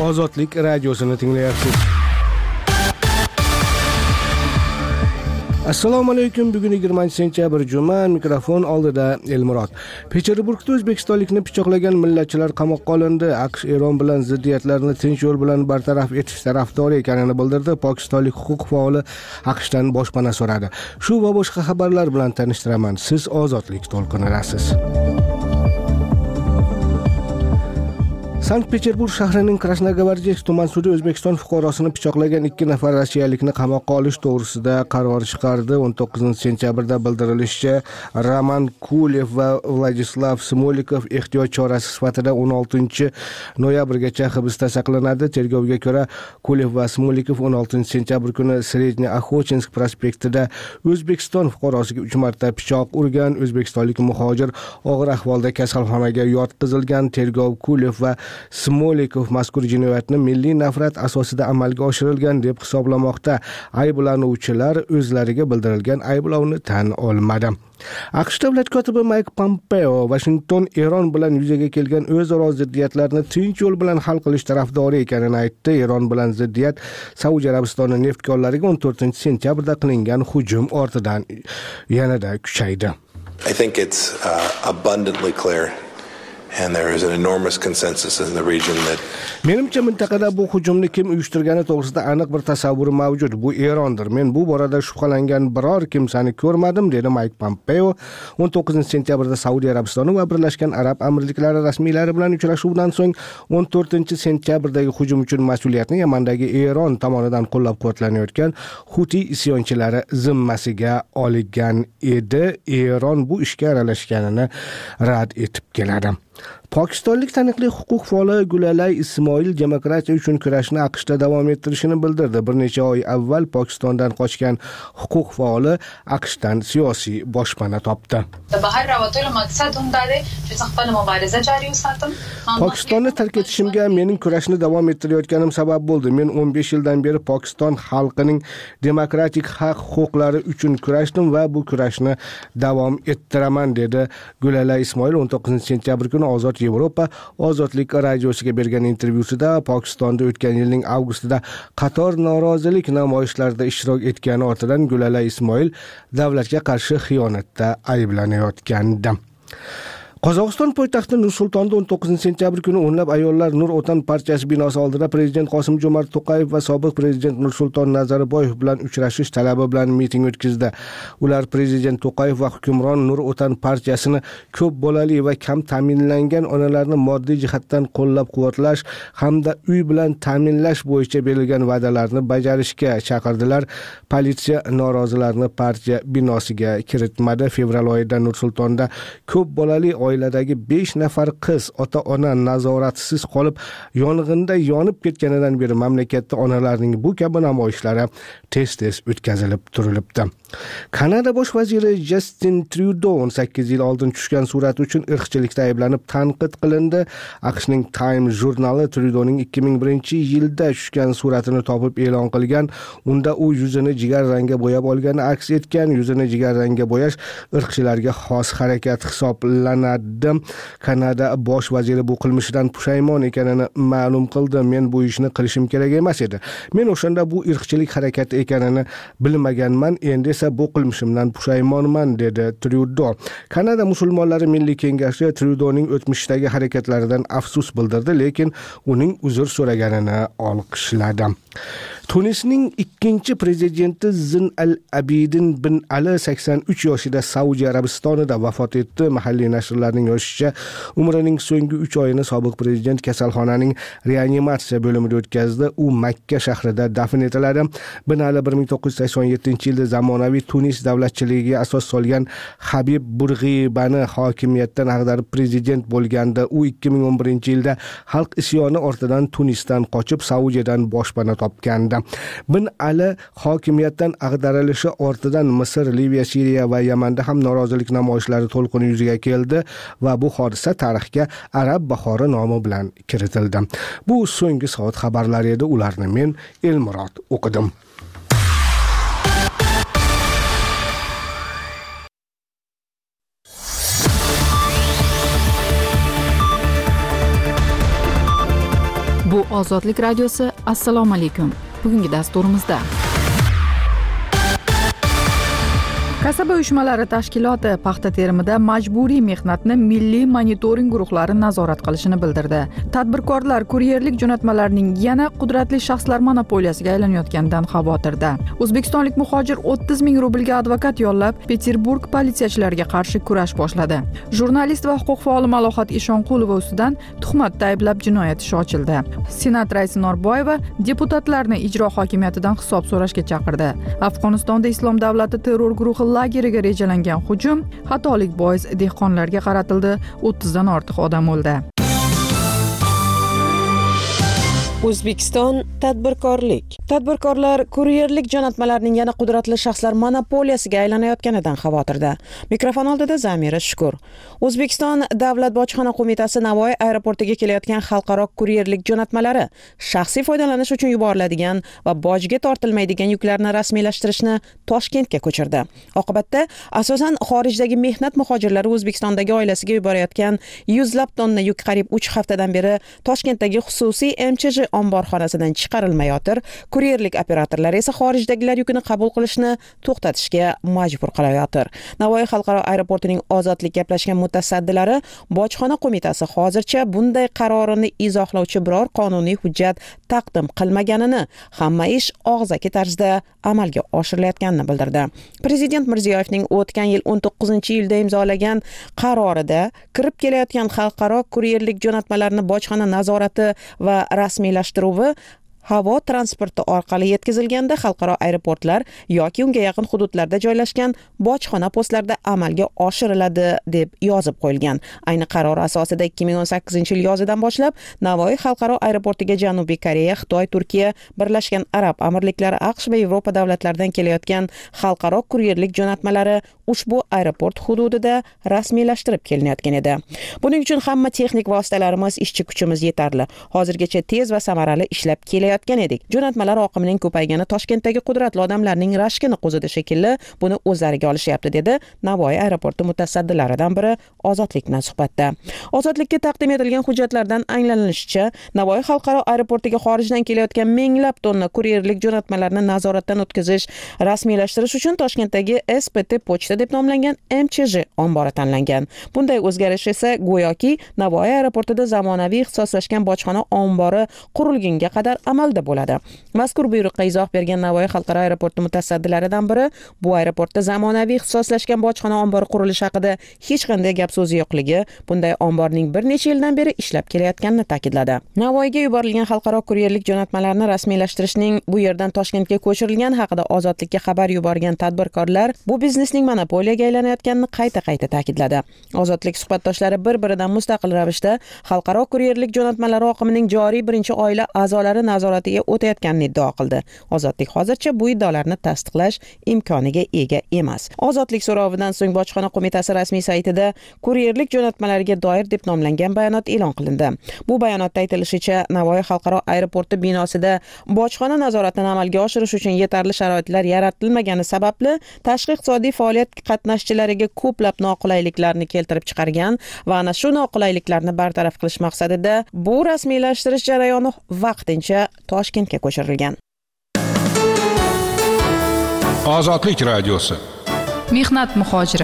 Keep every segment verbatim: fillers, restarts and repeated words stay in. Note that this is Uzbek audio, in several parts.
Ozodlik radiosini tinglayapsiz. Assalomu alaykum. Bugun yigirmanchi sentyabr juma, mikrofon oldida Elmurod. Peterburgda o'zbekistonlikni pichoqlagan millatchilar qamoqqa olindi. AQSh Eron bilan ziddiyatlarni tinch yo'l bilan bartaraf etish tarafdori ekanini bildirdi. Pokistonlik huquq faoli AQShdan boshpana so'radi. Shu va boshqa xabarlar bilan tanishtiraman. Siz Ozodlik to'lqinidasiz. Sankt-Peterburg shahrining Krasnogvardeysk tuman sudi O'zbekiston fuqarosini pichoqlagan ikki nafar rossiyalikni qamoqqa olish to'g'risida qaror chiqardi. o'n to'qqizinchi sentyabrda bildirilishicha, Roman Kulev va Vladislav Smolikov ehtiyot chorasi sifatida o'n oltinchi noyabrgacha hibsda saqlanadi. Tergovga ko'ra, Kulev va Smolikov o'n oltinchi sentyabr kuni Srednye Oxochinsk prospektida O'zbekiston fuqarosiga uch marta pichoq urgan. O'zbekistonlik muhojir og'ir ahvolda kasalxonaga yotqizilgan. Tergov Kulev va Smolikov mazkur jinoyatni milliy nafrat asosida amalga oshirilgan deb hisoblamoqda. Ayblanuvchilar o'zlariga bildirilgan ayblovni tan olmadi. AQSh davlat kotibi Mike Pompeo Washington Eron bilan yuzaga kelgan o'zaro ziddiyatlarni tinch yo'l bilan hal qilish tarafdori ekanini aytdi. Eron bilan ziddiyat Saudiya Arabistoni neft konlariga o'n to'rtinchi sentyabrda qilingan hujum ortidan yanada kuchaydi. I think it's uh, abundantly clear and there is an enormous consensus in the region that Menimcha mintaqada bu hujumni kim uyushtirgani to'g'risida aniq bir tasavvur mavjud. Bu Erondir. Men bu borada shubhalangan biror kimsani ko'rmadim, dedi Mike Pompeo. o'n to'qqizinchi sentyabrda Saudiya Arabistoni va Birlashgan Arab Amirliklari rasmiylari bilan uchrashuvdan so'ng o'n to'rtinchi sentyabrdagi hujum uchun mas'uliyatni Yamandagi Eron tomonidan qo'llab-quvvatlanayotgan Huti isyonchilari zimmasiga olgan edi. Eron bu ishga aralashganini rad etib keladi. Pokistonlik taniqli huquq faoli Gulalay Ismoil demokratiya uchun kurashni AQShda davom ettirishini bildirdi. Bir necha oy avval Pokistondan qochgan huquq faoli AQShdan siyosiy boshpana topdi. Pokistonni tark etishimga mening kurashni davom ettirayotganim sabab bo'ldi. Men o'n besh yildan beri Pokiston xalqining demokratik haq-huquqlari uchun kurashdim va bu kurashni davom ettiraman, dedi Gulalay Ismoil o'n to'qqizinchi sentyabr kuni Ozod Yevropa Ozodlik radiosiga bergan intervyusida Pokistonda o'tgan yilning avgustida qator norozilik namoyishlarida ishtirok etgani ortidan Gulalay Ismoil davlatga qarshi xiyonatda ayblanayotgandi. Qozog'iston poytaxti Nur-Sultonda o'n to'qqizinchi sentyabr kuni o'nlab ayollar Nur Otan partiyasi binosi oldida Prezident Qosim-Jomart To'qayev va sobiq prezident Nursulton Nazarboyev bilan uchrashish talabi bilan miting o'tkazdi. Ular Prezident To'qayev va hukmron Nur Otan partiyasini ko'p bolali va kam ta'minlangan onalarni moddiy jihatdan qo'llab-quvvatlash hamda uy bilan ta'minlash bo'yicha berilgan va'dalarni bajarishga chaqirdilar. Politsiya norozilarni partiya binosiga kiritmadi. Fevral oyida Nur-Sultonda ko'p bolali oiladagi besh nafar qiz ota-ona nazoratsiz qolib yong'inda yonib ketganidan beri mamlakatda onalarning bu kabi namoyishlari tez-tez o'tkazilib turilibdi. Kanada bosh vaziri Justin Trudeau o'n sakkiz yil oldin tushgan surati uchun irqchilikda ayblanib tanqid qilindi. AQShning Time jurnali Trudeauning ikki ming birinchi yilda tushgan suratini topib e'lon qilgan. Unda u yuzini jigar rangga bo'yab olgani aks etgan. Yuzini jigar rangga bo'yash irqchilarga xos harakat hisoblanadi. Kanada bosh vaziri bu qilmishidan pushaymon ekanini ma'lum qildi. Men bu ishni qilishim kerak emas edi. Men o'shanda bu irqchilik harakati ekanini bilmaganman. Endi esa bu qilmishimdan pushaymonman, dedi Trudeau. Kanada musulmonlari milliy kengashi Trudeauning o'tmishdagi harakatlaridan afsus bildirdi, lekin uning uzr so'raganini olqishladi. Tunisning ikkinchi prezidenti Zin al-Abidin bin Ali sakson uch yoshida Saudiya Arabistonida vafot etdi. Mahalliy nashrlarning yozishicha, umrining so'nggi uch oyini sobiq prezident kasalxonaning reanimatsiya bo'limida o'tkazdi. U Makka shahrida dafn etiladi. Bin Ali bir ming to'qqiz yuz sakson yettinchi yilda zamonaviy Tunis davlatchiligiga asos solgan Habib Bourguibani hokimiyatdan ag'darib prezident bo'lganda, u ikki ming o'n birinchi yilda xalq isyoni ortidan Tunisdan qochib Saudiyadan boshpana topgandi. Bin Ali hokimiyatdan ag'darilishi ortidan Misr, Liviya, Suriya va Yamanda ham norozilik namoyishlari to'lqini yuzaga keldi va bu hodisa tarixga Arab bahori nomi bilan kiritildi. Bu so'nggi soat xabarlari edi. Ularni men Elmurod o'qidim. Bu Ozodlik radiosi. Assalomu alaykum. Bugungi dasturimizda Kasaba uyushmalari tashkiloti paxta terimida majburiy mehnatni milliy monitoring guruhlari nazorat qilishini bildirdi. Tadbirkorlar kuryerlik jo'natmalarining yana qudratli shaxslar monopoliyasiga aylanayotganidan xavotirda. O'zbekistonlik muhojir o'ttiz ming rublga advokat yollab, Peterburg politsiyachilariga qarshi kurash boshladi. Jurnalist va huquq faoli Malohat Eshonqulova ustidan tuhmatda ayblab jinoyat ishi ochildi. Senat raisi Norboyeva deputatlarni ijro hokimiyatidan hisob so'rashga chaqirdi. Afg'onistonda Islom davlati terror guruhi lageriga rejalangan hujum xatolik bois dehqonlarga qaratildi. o'ttizdan ortiq odam o'ldi. O'zbekiston tadbirkorlik. Tadbirkorlar kuryerlik jo'natmalarining yana qudratli shaxslar monopoliyasiga aylanayotganidan xavotirda. Mikrofon oldida Zamira Shukur. O'zbekiston Davlat bojxona qo'mitasi Navoiy aeroportiga kelayotgan xalqaro kuryerlik jo'natmalari shaxsiy foydalanish uchun yuboriladigan va bojga tortilmaydigan yuklarni rasmiylashtirishni Toshkentga ko'chirdi. Oqibatda asosan xorijdagi mehnat muhojirlari O'zbekistondagi oilasiga yuborayotgan yuzlab tonna yuk qariyb uch haftadan beri Toshkentdagi xususiy M Ch J omborxonasidan chiqarilmayotir. Kuryerlik operatorlari esa xorijdagilar yukini qabul qilishni to'xtatishga majbur qilayotir. Navoiy xalqaro aeroportining ozodlik gaplashgan mutasaddilari bojxona qo'mitasi hozircha bunday qarorini izohlovchi biror qonuniy hujjat taqdim qilmaganini, hamma ish og'zaki tarzda amalga oshirilayotganini bildirdi. Prezident Mirziyoyevning o'tgan yil o'n to'qqizinchi yilda imzolagan qarorida kirib kelayotgan xalqaro kuryerlik jo'natmalarini bojxona nazorati va rasmiylashtiruvi havo transporti orqali yetkazilganda xalqaro aeroportlar yoki unga yaqin hududlarda joylashgan bojxona postlarida amalga oshiriladi deb yozib qo'yilgan. Ayni qaror asosida ikki ming o'n sakkizinchi yil yozidan boshlab Navoiy xalqaro aeroportiga Janubiy Koreya, Xitoy, Turkiya, Birlashgan Arab Amirliklari, AQSh va Yevropa davlatlaridan kelayotgan xalqaro kuryerlik jo'natmalari ushbu aeroport hududida rasmiylashtirib kelinayotgan edi. Buning uchun hamma texnik vositalarimiz, ishchi kuchimiz yetarli. Hozirgacha tez va samarali ishlab kelayotgan edik. Jo'natmalar oqimining ko'paygani Toshkentdagi qudratli odamlarning rashkini qo'zidi shekilli, buni o'zlariga olishyapti, dedi Navoiy aeroporti mutasaddilaridan biri Ozodlik bilan suhbatda. Ozodlikka taqdim etilgan hujjatlardan anglanilishicha, Navoiy xalqaro aeroportiga xorijdan kelayotgan minglab tonna kuryerlik jo'natmalarini nazoratdan o'tkazish, rasmiylashtirish uchun Toshkentdagi S P T pochta deb nomlangan M Ch J ombori tanlangan. Bunday o'zgarish esa go'yoki Navoiy aeroportida zamonaviy ixtisoslashgan bojxona ombori qurilgunga qadar amalda bo'ladi. Mazkur buyruqqa izoh bergan Navoiy xalqaro aeroporti mutasaddilaridan biri bu aeroportda zamonaviy ixtisoslashgan bojxona ombori qurilishi haqida hech qanday gap so'zi yo'qligi, bunday omborning bir necha yildan beri ishlab kelayotganini ta'kidladi. Navoiyga yuborilgan xalqaro kuryerlik jo'natmalarini rasmiylashtirishning bu yerdan Toshkentga ko'chirilgani haqida Ozodlikka xabar yuborgan tadbirkorlar bu biznesning monopoliyaga aylanayotganini qayta-qayta ta'kidladi. Ozodlik suhbatdoshlari bir-biridan mustaqil ravishda xalqaro kuryerlik jo'natmalari oqimining joriy birinchi oila a'zolari nazoratiga o'tayotganini iddao qildi. Ozodlik hozircha bu iddaolarni tasdiqlash imkoniga ega emas. Ozodlik so'rovidan so'ng bojxona qo'mitasi rasmiy saytida kuryerlik jo'natmalariga doir deb nomlangan bayonot e'lon qilindi. Bu bayonotda aytilishicha, Navoiy xalqaro aeroporti binosida bojxona nazoratini amalga oshirish uchun yetarli sharoitlar yaratilmagani sababli tashqi iqtisodiy faoliyat qatnashchilariga ko'plab noqulayliklarni keltirib chiqargan va ana shu noqulayliklarni bartaraf qilish maqsadida bu rasmiylashtirish jarayoni vaqtincha Toshkentga ko'chirilgan. Ozodlik radiosi. Mehnat muhojiri.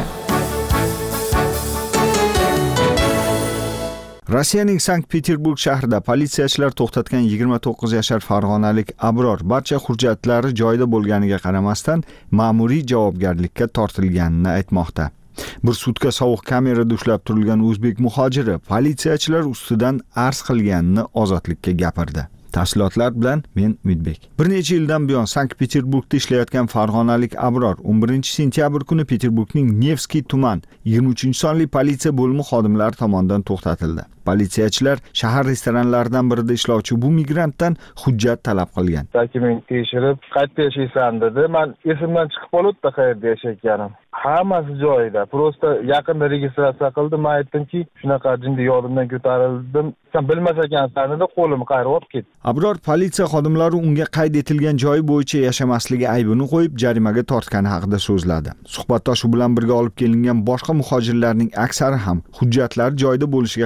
Rossiyaning Sankt-Peterburg shahrida politsiyachilar to'xtatgan yigirma to'qqiz yashar farg'onalik Abror barcha hujjatlari joyida bo'lganiga qaramasdan ma'muriy javobgarlikka tortilganini aytmoqda. Bir sutka sovuq kamerada ushlab turilgan o'zbek muhojiri politsiyachilar ustidan arz qilganini Ozodlikka gapirdi. Tafsilotlar bilan men Umidbek. Bir necha yildan buyon Sankt-Peterburgda ishlayotgan farg'onalik Abror o'n birinchi sentyabr kuni Peterburgning Nevskiy tuman yigirma uchinchi sonli politsiya bo'limi xodimlari tomonidan to'xtatildi. Politsiyachilar shahar restoranlaridan birida ishlovchi bu migrantdan hujjat talab qilgan. Dokument tekshirib, qayerda yashaysan dedi. Men esimdan chiqib qolibdi qayerda yashayotganim. Hammasi joyida. Prosta yaqinda registratsiya qildim. Men aytdimki, shunaqa jinda yodimdan ko'tarildim. Sen bilmas ekansan dedi, qo'limni qayirib olib ketdi. Abror politsiya xodimlari unga qayd etilgan joyi bo'yicha yashamasligi aybini qo'yib jarimaga tortgani haqida so'zladi. Suhbatdoshi bilan birga olib kelingan boshqa muhojirlarning aksari ham hujjatlari joyida bo'lishiga qaramasdan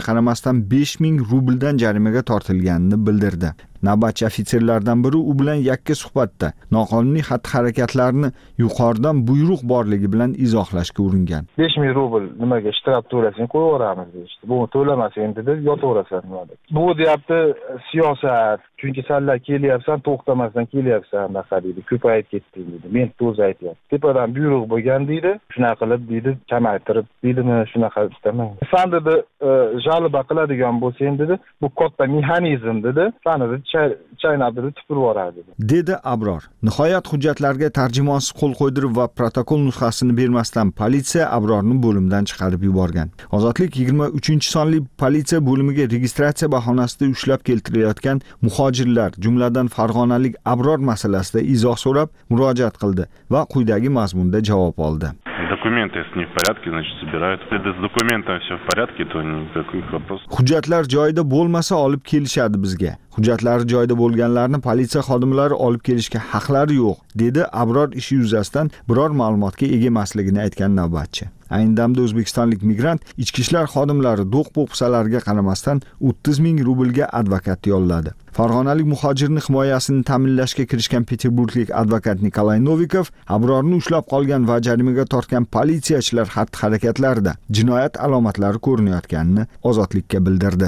qilmasdan besh ming rubldan jarimaga tortilganini bildirdi. Navbatchi ofitserlardan biri u bilan yakka suhbatda noqonuniy xatti-harakatlarni yuqoridan buyruq borligi bilan izohlashga uringan. besh ming rubl nimaga ishtirok to'lasang qo'yib yuboramiz deyishdi. Bu to'lamasang dedi, yotaverasan nimada. Bu deyapti siyosat. Chunki senlar kelyapsan, to'xtamasdan kelyapsan, naqa deydi. Ko'payib ketding dedi. Men to'z aytyapman. Tepadan buyruq bo'lgan deydi. Shunaqa qilib deydi, kamaytirib deydimi, shunaqa istamang. Sen dedi, jalba qiladigan bo'lsang dedi, bu katta mexanizm dedi. Sen dedi chaynabdi tupurib yuboradi dedi Abror. Nihoyat hujjatlarga tarjimonsiz qo'l qo'ydirib va protokol nusxasini bermasdan politsiya Abrorni bo'limdan chiqarib yuborgan. Ozodlik yigirma uchinchi sonli politsiya bo'limiga registratsiya bahonasida ushlab keltirilayotgan muhojirlar, jumladan farg'onalik Abror masalasida izoh so'rab murojaat qildi va quyidagi mazmunda javob oldi. Документы, если не в порядке, значит, собирают. Если с документами все в порядке, то никаких вопросов. Hujjatlar joyida bo'lmasa olib kelishadi bizga. Hujjatlari joyida bo'lganlarni politsiya xodimlari olib kelishga haqlari yo'q, dedi Abror ishi yuzasidan biror ma'lumotga ega emasligini aytgan navbatchi. Ayni damda o'zbekistonlik migrant ichki ishlar xodimlari do'q-po'pisalarga qaramasdan o'ttiz ming rublga advokat yolladi. Farg'onalik muhojirning himoyasini ta'minlashga kirishgan Peterburglik advokat Nikolay Novikov Abrorni ushlab qolgan va jarimaga tortgan politsiyachilar xatti-harakatlarida jinoyat alomatlari ko'rinayotganini ozodlikka bildirdi.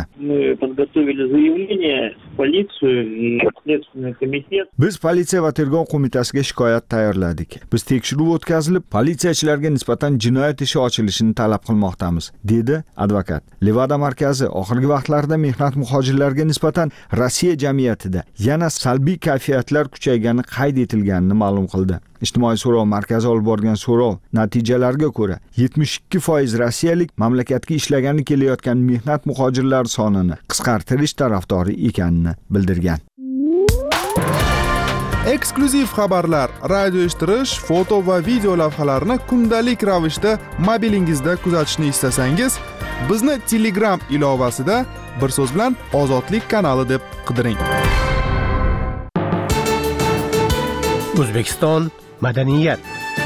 Biz politsiya va tergov qo'mitasiga shikoyat tayyorladik. Biz tekshiruv o'tkazilib, politsiyachilarga nisbatan jinoyat ishi ochilishini talab qilmoqdamiz, dedi advokat. Levada markazi oxirgi vaqtlarda mehnat muhojirlarga nisbatan Rossiya jamiyatida yana salbiy kayfiyatlar kuchaygani qayd etilganini ma'lum qildi. Ijtimoiy so'rov markazi olib borgan so'rov natijalariga ko'ra yetmish ikki foiz rossiyalik mamlakatga ishlagani kelayotgan mehnat muhojirlar sonini qisqartirish tarafdori ekanini bildirgan. Eksklyuziv xabarlar, radio eshittirish, foto va video lavhalarni kundalik ravishda mobilingizda kuzatishni istasangiz, bizni Telegram ilovasida bir so'z bilan Ozodlik kanali deb qidiring. O'zbekiston madaniyat.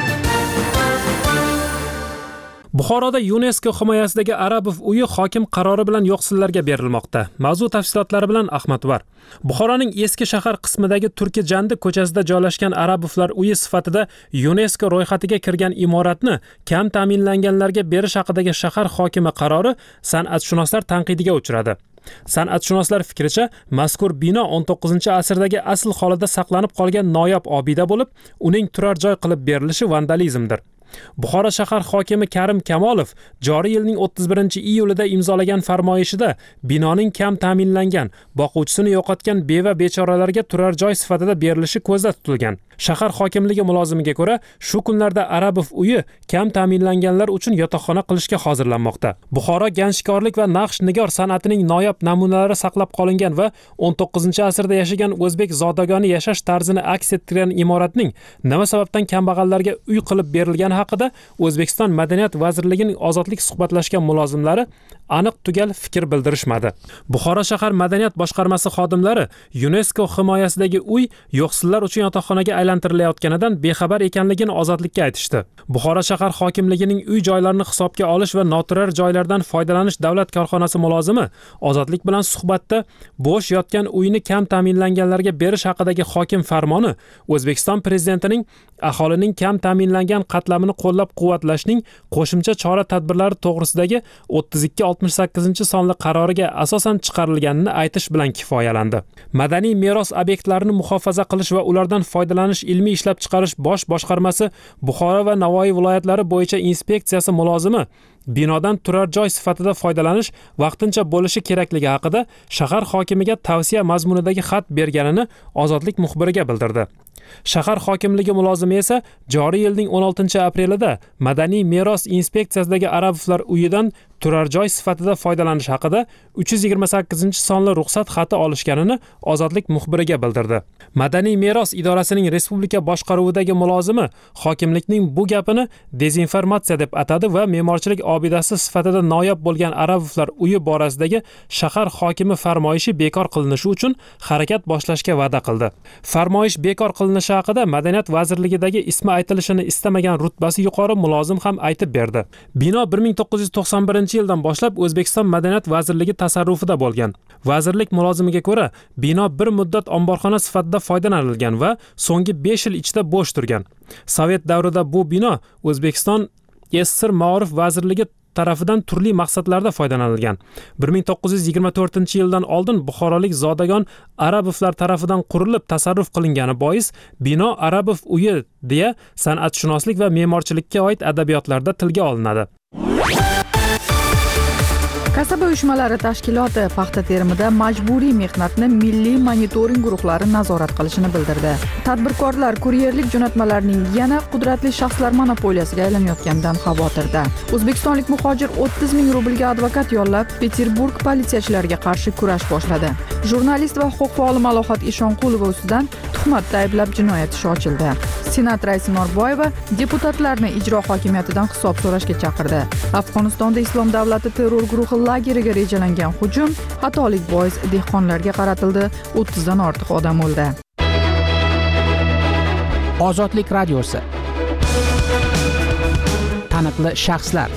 Buxoroda UNESCO himoyasidagi Arabov uyi hokim qarori bilan yo'qsillarga berilmoqda. Mavzu tafsilotlari bilan Ahmad var. Buxoroning eski shahar qismidagi Turki Jandi ko'chasida joylashgan Arabovlar uyi sifatida UNESCO ro'yxatiga kirgan imoratni kam ta'minlanganlarga berish haqidagi shahar hokimi qarori san'atshunoslar tanqidiga uchradi. San'atshunoslar fikricha, mazkur bino o'n to'qqizinchi asrdagi asl holida saqlanib qolgan noyob obida bo'lib, uning turar joy qilib berilishi vandalizmdir. Buxoro shahar hokimi Karim Kamolov joriy yilning o'ttiz birinchi iyulida imzolagan farmoyishida binoning kam ta'minlangan, boquvchisini yo'qotgan beva bechoralarga turar joy sifatida berilishi ko'zda tutilgan. Shahar hokimligi mulozimiga ko'ra, shu kunlarda Arabov uyi kam ta'minlanganlar uchun yotoqxona qilishga hozirlanmoqda. Buxoro ganjkorlik va naqsh nigor san'atining noyob namunalari saqlab qolingan va o'n to'qqizinchi asrda yashagan o'zbek zodagoni yashash tarzini aks ettirgan imoratning nima sababdan kambag'allarga uy qilib berilgani haqida O'zbekiston Madaniyat vazirligining ozodlik suhbatlashgan mulozimlari aniq tugal fikr bildirishmadi. Buxoro shahar madaniyat boshqarmasi xodimlari UNESCO himoyasidagi uy yo'qsillar uchun yotoqxonaga aylantirilayotganidan bexabar ekanligini ozodlikka aytishdi. Buxoro shahar hokimligining uy joylarini hisobga olish va noturar joylardan foydalanish davlat korxonasi mulozimi ozodlik bilan suhbatda bo'sh yotgan uyni kam ta'minlanganlarga berish haqidagi hokim farmoni O'zbekiston prezidentining aholining kam ta'minlangan qatlamini qo'llab-quvvatlashning qo'shimcha chora-tadbirlari to'g'risidagi o'ttiz ikki oltmish sakkizinchi sonli qaroriga asosan chiqarilganini aytish bilan kifoyalandi. Madaniy meros obyektlarini muhofaza qilish va ulardan foydalanish ilmiy ishlab chiqarish bosh boshqarmasi Buxoro va Navoiy viloyatlari bo'yicha inspeksiyasi mulozimi binodan turar joy sifatida foydalanish vaqtincha bo'lishi kerakligi haqida shahar hokimiga tavsiya mazmunidagi xat berganini Ozodlik muxbiriga bildirdi. Shahar hokimligi mulozimi esa joriy yilning o'n oltinchi aprelida Madaniy meros inspeksiyasidagi Arabovlar uyidan turar joy sifatida foydalanish haqida uch yuz yigirma sakkizinchi sonli ruxsat xati olishganini Ozodlik muxbiriga bildirdi. Madaniy meros idorasining respublika boshqaruvidagi mulozimi hokimlikning bu gapini dezinformatsiya deb atadi va me'morchilik obidasi sifatida noyob bo'lgan Arabovlar uyi borasidagi shahar hokimi farmoyishi bekor qilinishi uchun harakat boshlashga va'da qildi. Farmoyish bekor qilinishi haqida Madaniyat vazirligidagi ismi aytilishini istamagan rutbasi yuqori mulozim ham aytib berdi. Bino bir ming to'qqiz yuz to'qson birinchi yildan boshlab O'zbekiston Madaniyat vazirligi tasarrufida bo'lgan. Vazirlik mulozimiga ko'ra, bino bir muddat omborxona sifatida foydalanilgan va so'nggi besh yil ichida bo'sh turgan. Sovet davrida bu bino O'zbekiston S S R Ma'rif vazirligi tarafidan turli maqsadlarda foydalanilgan. bir ming to'qqiz yuz yigirma to'rtinchi yildan oldin Buxorolik zodagon Arabovlar tarafidan qurilib tasarruf qilingani bois bino Arabov uyi deya san'atshunoslik va me'morchilikka oid adabiyotlarda tilga olinadi. Kasaba uyushmalari tashkiloti paxta terimida majburiy mehnatni milliy monitoring guruhlari nazorat qilishini bildirdi. Tadbirkorlar kuryerlik jo'natmalarining yana qudratli shaxslar monopoliyasiga aylanayotganidan xavotirda. O'zbekistonlik muhojir o'ttiz ming rublga advokat yollab, Peterburg politsiyachilariga qarshi kurash boshladi. Jurnalist va huquq faoli Malohat Eshonqulova ustidan tuhmatda ayblab jinoyat ishi ochildi. Senat raisi Norboyeva deputatlarni ijro hokimiyatidan hisob so'rashga chaqirdi. Afg'onistonda Islom davlati terror guruhi lageriga rejalangan hujum xatolik bois dehqonlarga qaratildi, o'ttizdan ortiq odam o'ldi. Ozodlik radiosi. Taniqli shaxslar.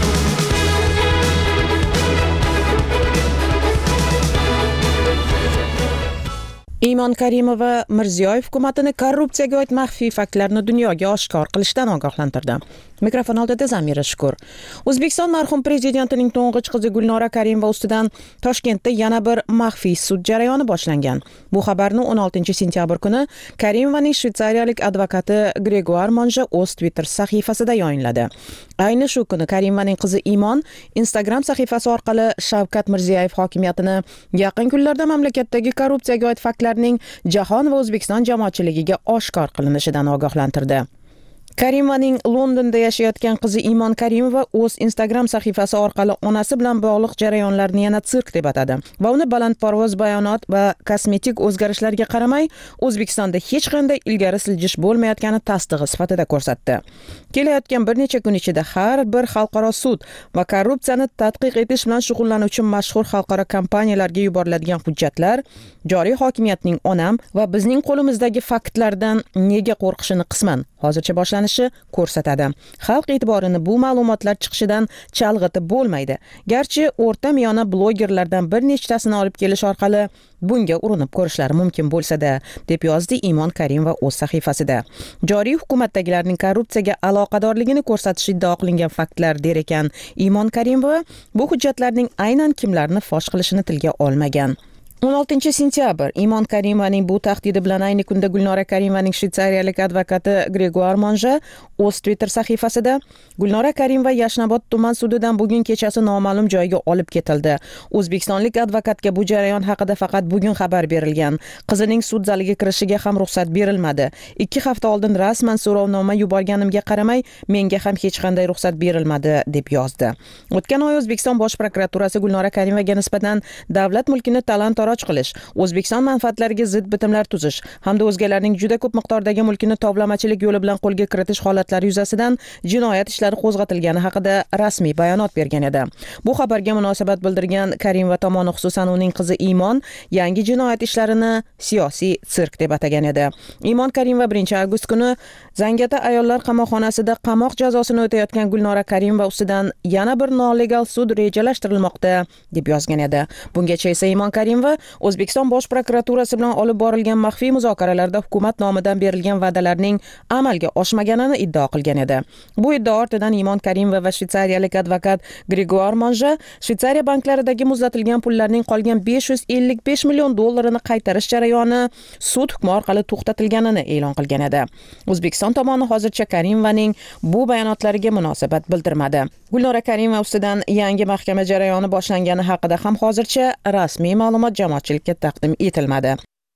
Iymon Karimova Mirziyoyev hukumatini korrupsiyaga oid maxfiy faktlarni dunyoga oshkor qilishdan ogohlantirdi. Mikrofon oldida Zamira Shukur. O'zbekiston marhum prezidentining to'ng'ich qizi Gulnora Karimova ustidan Toshkentda yana bir maxfiy sud jarayoni boshlangan. Bu xabarni o'n oltinchi sentyabr kuni Karimovaning shvetsariyalik advokati Gregoire Monja o'z Twitter sahifasida yayınladi. Ayni shu kuni Karimovaning qizi Iymon Instagram sahifasi orqali Shavkat Mirziyoyev hokimiyatini yaqin kunlarda mamlakatdagi korrupsiyaga oid faktlarning jahon va O'zbekiston jamoatchiligiga oshkor qilinishidan ogohlantirdi. Karimovaning Londonda yashayotgan qizi Iymon Karimova o'z Instagram sahifasi orqali onasi bilan bog'liq jarayonlarni yana sirk deb atadi va uni balandparvoz bayonot va kosmetik o'zgarishlarga qaramay O'zbekistonda hech qanday ilgari siljish bo'lmayotgani tasdig'i sifatida ko'rsatdi. Kelayotgan bir necha kun ichida har bir xalqaro sud va korrupsiyani tadqiq etish bilan shug'ullanuvchi mashhur xalqaro kompaniyalarga yuboriladigan hujjatlar joriy hokimiyatning onam va bizning qo'limizdagi faktlardan nega qo'rqishini qisman hozircha boshlanishi ko'rsatadi. Xalq e'tiborini bu ma'lumotlar chiqishidan chalg'itib bo'lmaydi. Garchi o'rta miyona blogerlardan bir nechtasini olib kelish orqali bunga urinib ko'rishlari mumkin bo'lsa-da, deb yozdi Iymon Karimova o'z sahifasida. Joriy hukumatdagilarning korrupsiyaga aloqadorligini ko'rsatish iddao qilingan faktlar der ekan Iymon Karimova, bu hujjatlarning aynan kimlarni fosh qilishini tilga olmagan. o'n oltinchi sentyabr Iymon Karimovaning bu tahdidi bilan ayni kunda Gulnora Karimovaning shvetsariyalik advokati Gregoire Monja o'z Twitter sahifasida Gulnora Karimova Yashnobod tuman sudidan bugun kechasi noma'lum joyga olib ketildi. O'zbekistonlik advokatga bu jarayon haqida faqat bugun xabar berilgan. Qizining sud zaliga kirishiga ham ruxsat berilmadi. ikki hafta oldin rasman so'rovnoma yuborganimga qaramay, menga ham hech qanday ruxsat berilmadi deb yozdi. O'tgan oy O'zbekiston bosh prokuraturasi Gulnora Karimovaga nisbatan davlat mulkini talon qilish, O'zbekiston manfaatlariga zid bitimlar tuzish hamda o'zgalarning juda ko'p miqdordagi mulkini tovlamachilik yo'li bilan qo'lga kiritish holatlari yuzasidan jinoyat ishlari qo'zg'atilgani haqida rasmiy bayonot bergan edi. Bu xabarga munosabat bildirgan Karimova tomoni, xususan uning qizi Iymon, yangi jinoyat ishlarini siyosiy sirk deb atagan edi. Iymon Karimova birinchi avgust kuni Zangata ayollar qamoqxonasida qamoq jazosini o'tayotgan Gulnora Karimova ustidan yana bir nolegal sud rejalashtirilmoqda deb yozgan edi. Bungacha esa Iymon Karimova O'zbekiston bosh prokuraturasi bilan olib borilgan maxfiy muzokaralarda hukumat nomidan berilgan va'dalarning amalga oshmaganini iddao qilgan edi. Bu iddao ortidan Iymon Karimova va shvetsariyalik advokat Gregoire Monja Shvetsariya banklaridagi muzlatilgan pullarning qolgan besh yuz ellik besh million dollarini qaytarish jarayoni sud hukmi orqali to'xtatilganini e'lon qilgan edi. O'zbekiston tomoni hozircha Karimovaning bu bayonotlariga munosabat bildirmadi. Gulnora Karimova ustidan yangi mahkama jarayoni boshlangani haqida ham hozircha rasmiy ma'lumot jamoatchilikka taqdim etilmadi.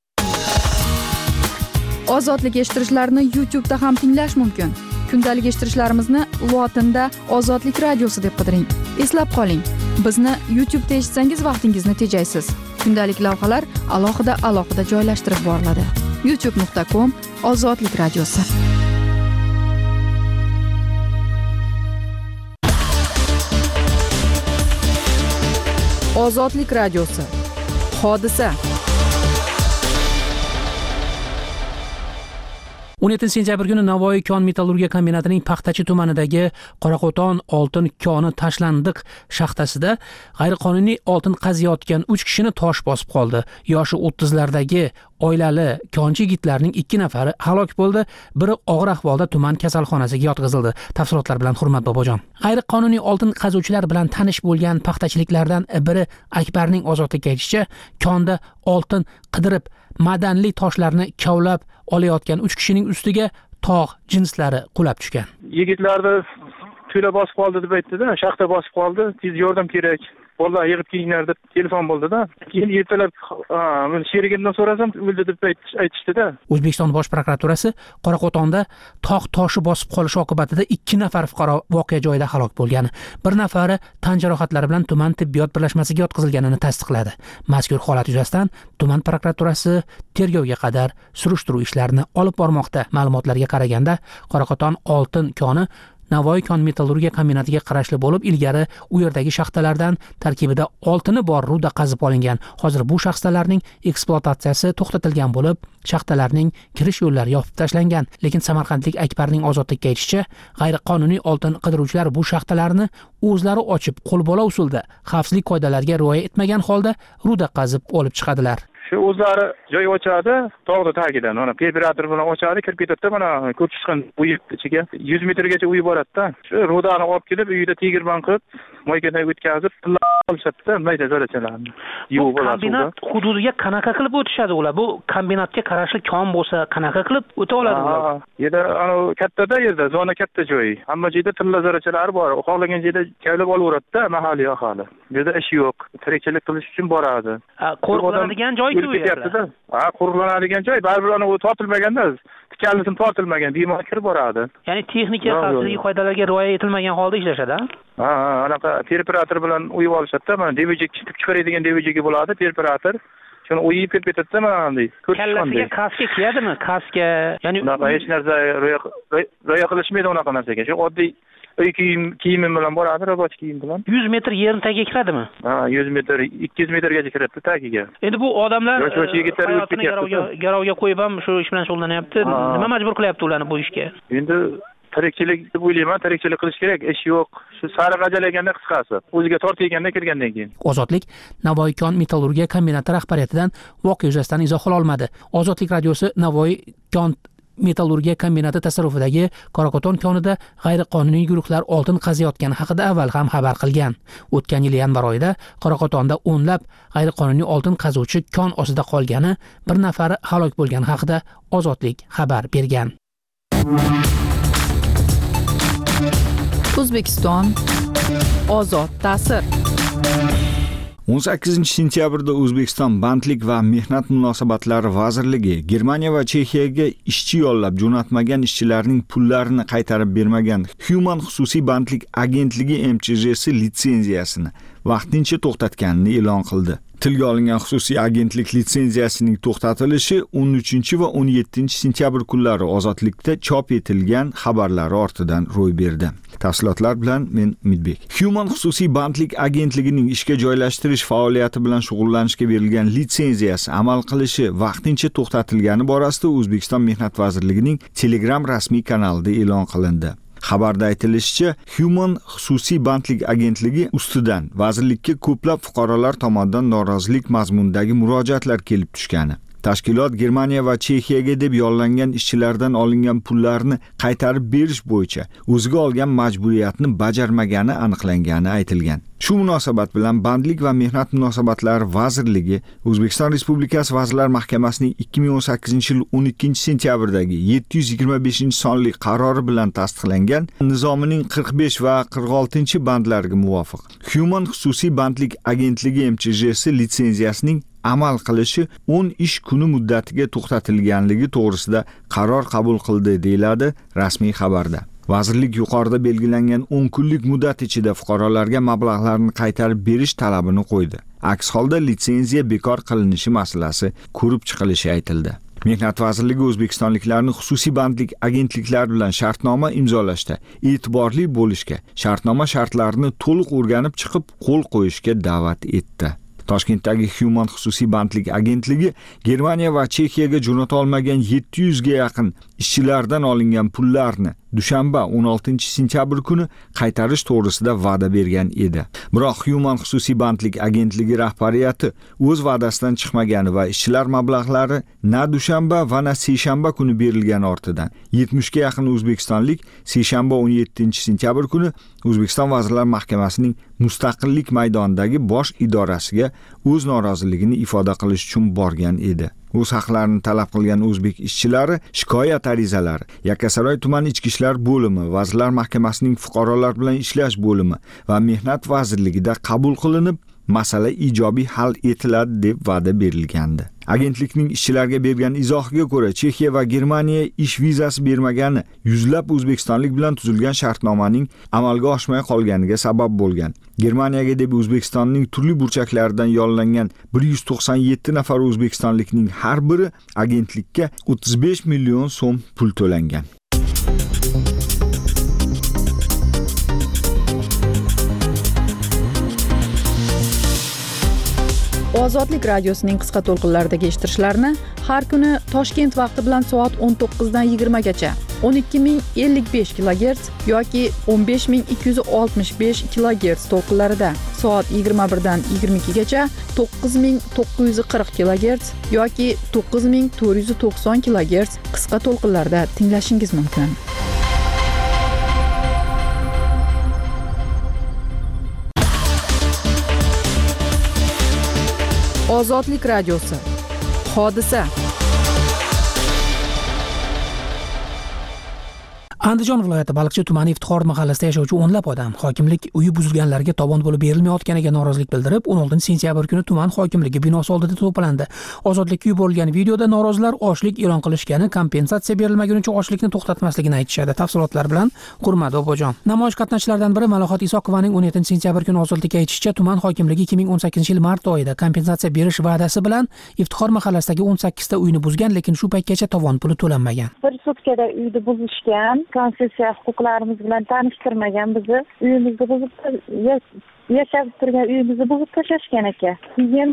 Ozodlik eshittirishlarni YouTube da ham tinglash mumkin. Kundalik eshittirishlarimizni lotinda Ozodlik radiosi deb qidiring. Eslab qoling, bizni YouTube da eshitsangiz vaqtingizni tejaysiz. Kundalik lavhalar alohida alohida joylashtirib boriladi. youtube nuqta com Ozodlik radiosi. Ozodlik radiosi. Hodisa. o'n yettinchi sentyabr kuni Navoiy kon metallurgiya kombinatining Paxtachi tumanidagi Qoraqo'ton oltin koni tashlandiq shaxtasida g'ayriqonuniy oltin qaziyotgan uch kishini tosh bosib qoldi. Yoshi o'ttizlardagi oilali konchi yigitlarning ikki nafari halok bo'ldi, biri og'ir ahvolda tuman kasalxonasiga yotqizildi. Tafsilotlar bilan Hurmat Bobojon. G'ayriqonuniy oltin qazuvchilar bilan tanish bo'lgan paxtachiliklardan biri Akbarning ozodlikka aytishicha, konda oltin qidirib madanli toshlarni kavlab olayotgan uch kishining ustiga tog' jinslari qulab tushgan. Yigitlarni to'la bosib qoldi deb aytdi-da, shaxta bosib qoldi, tez yordam kerak. Bolalar yig'ib kelinglar deb telefon bo'ldi-da. Keyin ertalab men sherigimdan so'rasam, o'ldi deb aytishdi-da. O'zbekiston Bosh prokuraturasi Qoraqo'tonda tog' toshi bosib qolish oqibatida ikki nafar fuqaro voqea joyida halok bo'lgan. Bir nafari tan jarohatlari bilan tuman tibbiyot birlashmasiga yotqizilganini tasdiqladi. Mazkur holat yuzasidan tuman prokuraturasi tergovga qadar surishtiruv ishlarini olib bormoqda. Ma'lumotlarga qaraganda, Qoraqo'ton oltin koni Navoiy kon metallurgiya kombinatiga qarashli bo'lib, ilgari u yerdagi shaxtalardan tarkibida oltini bor ruda qazib olingan. Hozir bu shaxtalarning ekspluatatsiyasi to'xtatilgan bo'lib, shaxtalarning kirish yo'llari yopib tashlangan. Lekin Samarqandlik Akbarning ozodlikka aytishicha, g'ayriqonuniy oltin qidiruvchilar bu shaxtalarni o'zlari ochib, qo'lbola usulda xavfsizlik qoidalariga rioya etmagan holda ruda qazib olib chiqadilar. Shu o'zlari joy ochadi, tog'da tagidan, mana operator bilan ochadi, kirib ketadi, mana ko'p chiqqan uy ichiga yuz metrgacha uy boradi-da. Shu rodani olib kelib, uyda tegirmon qilib, moykadan o'tkazib, olishadi-da, mayda zarrachalarni. Yo'q, kombinat hududiga qanaqa qilib o'tishadi ular? Bu kombinatga qarashli kon bo'lsa, qanaqa qilib o'ta oladi ular? Yerda ana kattada yerda, zona katta joy. Hamma joyda tilla zarrachalari bor. Xohlagan joyda kavlab olaveradi-da, mahalliy aholi. Bu yerda ish yo'q, tirikchilik qilish uchun boradi. Qo'rqiladigan joy Ha, qo'riqlanadigan joy, baribir uni tortilmaganda, tikanlisin tortilmagan bemor kirib boradi. Ya'ni texnika xavfsizlik qoidalariga rioya etilmagan holda ishlashadi. Ha, anaqa operator bilan uyib olishadi-da, mana D V J chiqib chiqaradigan D V J bo'ladi, operator. Shuni uyib kelib ketadi-da, mana bunday. Kallasiga kaska kiyadimi? Kaska, ya'ni unaqa hech narsa rioya qilishmaydi unaqa narsaga. Shu oddiy uy kiyim kiyimi bilan boradi, roboch kiyim bilan. yuz metr yerni tagiga kiradimi? Ha, yuz metr, ikki yuz metrgacha kiradi tagiga. Endi bu odamlar garovga qo'yib ham shu ish bilan shug'ullanyapti. Nima majbur qilyapti ularni bu ishga? Endi tirikchilik deb o'ylayman, tirikchilik qilish kerak, ish yo'q. Shu sariq ajalaganda qisqasi, o'ziga tortganda kirgandan keyin. Ozodlik Navoiy kon metallurgiya kombinati rahbariyatidan voqea yuzasidan izoh ololmadi. Ozodlik radiosi Navoiy kon metallurgiya kombinati tasarrufidagi Qoraqo'ton konida g'ayriqonuniy guruhlar oltin qaziyotgani haqida avval ham xabar qilgan. O'tgan yil yanvar oyida Qoraqo'tonda o'nlab g'ayriqonuniy oltin qazuvchi kon ostida qolgani, bir nafari halok bo'lgani haqida Ozodlik xabar bergan. O'zbekiston ozod ta'sir. o'n sakkizinchi sentyabrda O'zbekiston Bandlik va mehnat munosabatlari vazirligi Germaniya va Chexiyaga ishchi yollab jo'natmagan ishchilarning pullarini qaytarib bermagan Human xususiy bandlik agentligi M C J si litsenziyasini vaqtincha to'xtatganini e'lon qildi. Tilga olingan xususiy agentlik litsenziyasining to'xtatilishi o'n uchinchi va o'n yettinchi sentyabr kunlari Ozodlikda chop etilgan xabarlari ortidan ro'y berdi. Tafsilotlar bilan men Umidbek. Human xususiy bandlik agentligining ishga joylashtirish faoliyati bilan shug'ullanishga berilgan litsenziyasi amal qilishi vaqtincha to'xtatilgani borasida O'zbekiston Mehnat vazirligining Telegram rasmiy kanalida e'lon qilindi. Xabarda aytilishicha, Human xususiy bandlik agentligi ustidan vazirlikka ko'plab fuqarolar tomonidan norozilik mazmunidagi murojaatlar kelib tushgani. Tashkilot Germaniya va Chexiyaga deb yollangan ishchilardan olingan pullarni qaytarib berish bo'yicha o'ziga olgan majburiyatni bajarmagani aniqlangani aytilgan. Shu munosabat bilan Bandlik va mehnat munosabatlari vazirligi O'zbekiston Respublikasi Vazirlar Mahkamasining ikki ming o'n sakkizinchi yil o'n ikkinchi sentyabrdagi yetti yuz yigirma beshinchi sonli qarori bilan tasdiqlangan nizomining qirq besh va qirq oltinchi bandlariga muvofiq Human xususiy bandlik agentligi M C J si litsenziyasining amal qilishi o'n ish kuni muddatiga to'xtatilganligi to'g'risida qaror qabul qildi, deyiladi rasmiy xabarda. Vazirlik yuqorida belgilangan o'n kunlik muddat ichida fuqarolarga mablag'larni qaytarib berish talabini qo'ydi. Aks holda litsenziya bekor qilinishi masalasi ko'rib chiqilishi aytildi. Mehnat vazirligi o'zbekistonliklarni xususiy bandlik agentliklari bilan shartnoma imzolashda e'tiborli bo'lishga, shartnoma shartlarini to'liq o'rganib chiqib qo'l qo'yishga da'vat etdi. Toshkentdagi Human xususiy bandlik agentligi Germaniya va Chexiyaga jo'nata olmagan yetti yuz ga yaqin ishchilardan olingan pullarni dushanba o'n oltinchi sentyabr kuni qaytarish to'g'risida va'da bergan edi. Biroq Human xususiy bandlik agentligi rahbariyati o'z va'dasidan chiqmagani va ishchilar mablag'lari na dushanba va na seshanba kuni berilgani ortidan yetmish ga yaqin o'zbekistonlik seshanba o'n yettinchi sentyabr kuni O'zbekiston Vazirlar Mahkamasining Mustaqillik maydonidagi bosh idorasiga o'z noroziligini ifoda qilish uchun borgan edi. O'z haqlarini talab qilgan o'zbek ishchilari shikoyat arizalari Yakkasaroy tuman ichki ishlar bo'limi, Vazirlar Mahkamasining fuqarolar bilan ishlash bo'limi va Mehnat vazirligida qabul qilinib, masala ijobiy hal etiladi deb va'da berilgandi. Agentlikning ishchilarga bergan izohiga ko'ra, Chexiya va Germaniya ish vizasi bermagani yuzlab o'zbekistonlik bilan tuzilgan shartnomaning amalga oshmay qolganiga sabab bo'lgan. Germaniyaga deb O'zbekistonning turli burchaklaridan yollangan bir yuz to'qson yetti nafar o'zbekistonlikning har biri agentlikka o'ttiz besh million so'm pul to'langan. Ozodlik radiosining qisqa to'lqinlaridagi eshittirishlarni har kuni Toshkent vaqti bilan soat o'n to'qqiz dan yigirma gacha o'n ikki ming ellik besh kilogerts yoki o'n besh ming ikki yuz oltmish besh kilogerts to'lqinlarida, soat yigirma bir dan yigirma ikki gacha to'qqiz ming to'qqiz yuz qirq kilogerts yoki to'qqiz ming to'rt yuz to'qson kilogerts qisqa to'lqinlarda tinglashingiz mumkin. Ozodlik radiosi. Hodisa. Andijon viloyati Baliqchi tumani Iftixor mahallasida yashovchi o'nlab odam hokimlik uyi buzilganlarga tovon bo'lib berilmayotganiga norozilik bildirib, o'n oltinchi sentyabr kuni tuman hokimligi binosi oldida to'plandi. Ozodlikka yuborilgan videoda norozilar ochlik e'lon qilishgani, kompensatsiya berilmagunicha ochlikni to'xtatmasligini aytishadi. Tafsilotlar bilan Hurmat Bobojon. Namoyish qatnashchilaridan biri Malohat Isokovaning o'n yettinchi sentyabr kuni Ozodlikka aytishicha, tuman hokimligi ikki ming o'n sakkizinchi yil mart oyida kompensatsiya berish va'dasi bilan Iftixor mahallasidagi o'n sakkiz ta uyni buzgan, lekin shu paytgacha tovon puli to'lanmagan. Bir sutkada uyni buzishgan, konsessiya huquqlarimiz bilan tanishtirmagan, bizni uyimizni buzib, yashab turgan uyimizni buzib tashlashgan ekan. Keyin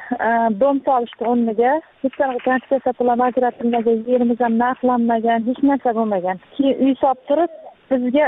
dom solishdi o'rniga, hech qanaqa konsessiya pullar ajratilmagan, yerimiz ham narxlanmagan, hech narsa bo'lmagan. Keyin uy solib turib, bizga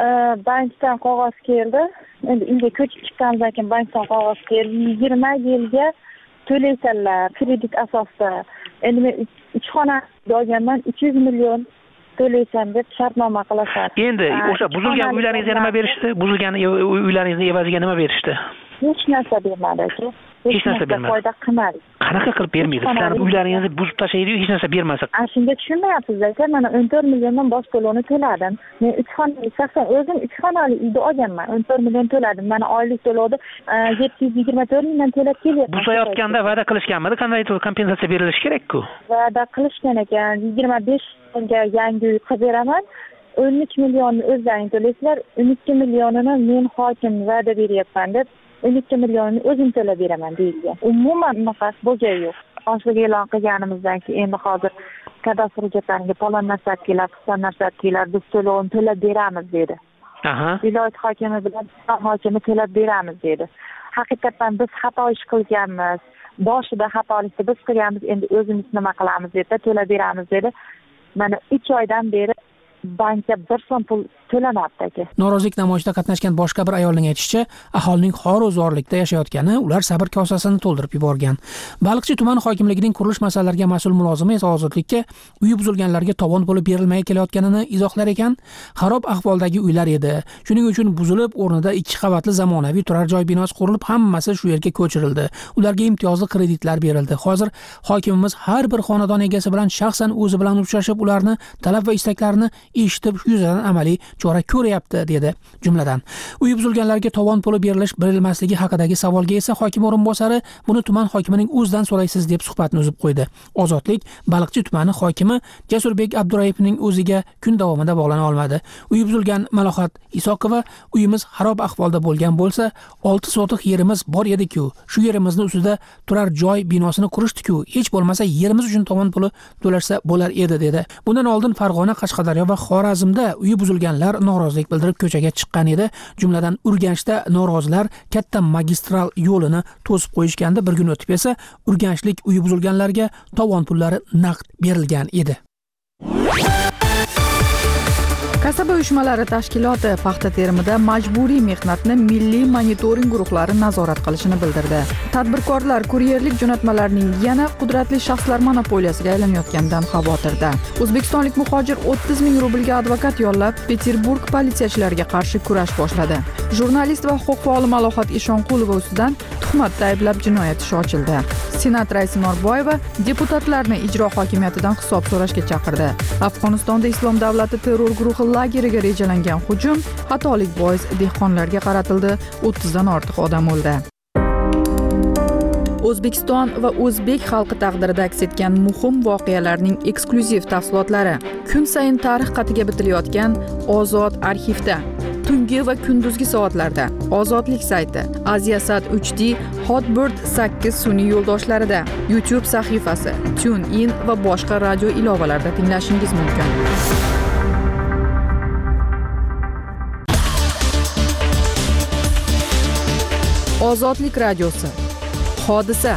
bankdan qog'oz keldi. Endi uyga ko'chib chiqqanimizdan keyin bankdan qog'oz keldi. yigirma yilga to'laysanlar kredit asosida. Endi men uch xona olganman, uch yuz million to'laysan deb shartnoma qilasan. Endi o'sha buzilgan uylaringizga nima berishdi? Buzilgan uylaringizni evaziga nima berishdi? Hech narsa bermadi aka. Hech narsa bermadi. Foyda qilmadi. Qanaqa qilib bermaydi? Sizlarning uylaringizni buzib tashlaydi, hech narsa bermasa. A shunga tushunmayapsiz aka, mana o'n to'rt milliondan bosh to'lovni to'ladim. Men uch xonali, shaxsan o'zim uch xonali uyda olganman. o'n to'rt million to'ladim. Mana oylik to'lovni yetti yuz yigirma to'rt mingdan to'lab kelyapman. Buzayotganda va'da qilishganmidi? Qandaydir kompensatsiya berilishi kerak-ku. Va'da qilishgan ekan, yigirma besh millionga yangi uy qilib beraman. o'n uch millionni o'zlaring to'laysizlar, o'n ikki millionini men hokim va'da beryapman deb o'n ikki millionini o'zim to'lab beraman deyilgan. Umuman unaqa bo'lgani yo'q. Ochlik e'lon qilganimizdan keyin endi hozir kadastr hujjatlariga palon narsa keladi, piston narsa keladi, biz to'lovni to'lab beramiz dedi. Aha. Viloyat hokimi bilan hokimi to'lab beramiz dedi. Haqiqatan biz xato ish qilganmiz. Boshida xatolikni biz qilganmiz, endi o'zimiz nima qilamiz dedi, to'lab beramiz dedi. Mana uch oydan beri bankka bir so'm pul to'lanadi aka. Norozilik namoyishida qatnashgan boshqa bir ayolning aytishicha, aholining xor-o'zorlikda yashayotgani ular sabr kosasini to'ldirib yuborgan. Baliqchi tuman hokimligining qurilish masalalariga mas'ul mulozimi esa Ozodlikka uyi buzilganlarga tovon puli berilmay kelayotganini izohlar ekan, xarob ahvoldagi uylar edi. Shuning uchun buzilib, o'rnida ikki qavatli zamonaviy turar joy binosi qurilib, hammasi shu yerga ko'chirildi. Ularga imtiyozli kreditlar berildi. Hozir hokimimiz har bir xonadon egasi bilan shaxsan o'zi bilan uchrashib, ularni talab va istaklarini eshitib, yuzadan amaliy chora ko'ryapti dedi. Jumladan, uyi buzilganlarga tovon puli berilish berilmasligi haqidagi savolga esa hokim o'rinbosari buni tuman hokimining o'zidan so'raysiz deb suhbatni uzib qo'ydi. Ozodlik Baliqchi tumani hokimi Jasurbek Abdurayevning o'ziga kun davomida bog'lana olmadi. Uyi buzilgan Malohat Isokova, uyimiz xarob ahvolda bo'lgan bo'lsa, olti sotiq yerimiz bor edi-ku, shu yerimizni ustida turar joy binosini qurishdi-ku, hech bo'lmasa yerimiz uchun tovon puli to'lashsa bo'lar edi dedi. Bundan oldin Farg'ona, Qashqadaryo va Xorazmda uyi buzilganlar namoyishchilar norozilik bildirib ko'chaga chiqqan edi. Jumladan Urganchda norozilar katta magistral yo'lini to'sib qo'yishganda, bir kun o'tib esa urganchlik uyi buzilganlarga tovon pullari naqd berilgan edi. Kasaba uyushmalari tashkiloti paxta terimida majburiy mehnatni milliy monitoring guruhlari nazorat qilishini bildirdi. Tadbirkorlar kuryerlik jo'natmalarining yana qudratli shaxslar monopoliyasiga aylanayotganidan xavotirda. O'zbekistonlik muhojir o'ttiz ming rublga advokat yollab, Peterburg politsiyachilariga qarshi kurash boshladi. Jurnalist va huquq faoli Malohat Eshonqulova ustidan tuhmatda ayblab jinoyat ishi ochildi. Senat raisi Norboyeva deputatlarni ijro hokimiyatidan hisob so'rashga chaqirdi. Afg'onistonda Islom davlati terror guruhi lageriga rejalangan hujum xatolik bois dehqonlarga qaratildi. o'ttizdan ortiq odam o'ldi. O'zbekiston va o'zbek xalqi taqdirida aks etgan muhim voqealarning eksklyuziv tafsilotlari kun sayin tarix qatiga bitilayotgan Ozod arxivda, tungi va kunduzgi soatlarda, Ozodlik sayti, Aziasat uch D, Hotbird sakkiz sun'iy yo'ldoshlarida, YouTube sahifasi, TuneIn va boshqa radio ilovalarida tinglashingiz mumkin. Ozodlik radiosi. Hodisa.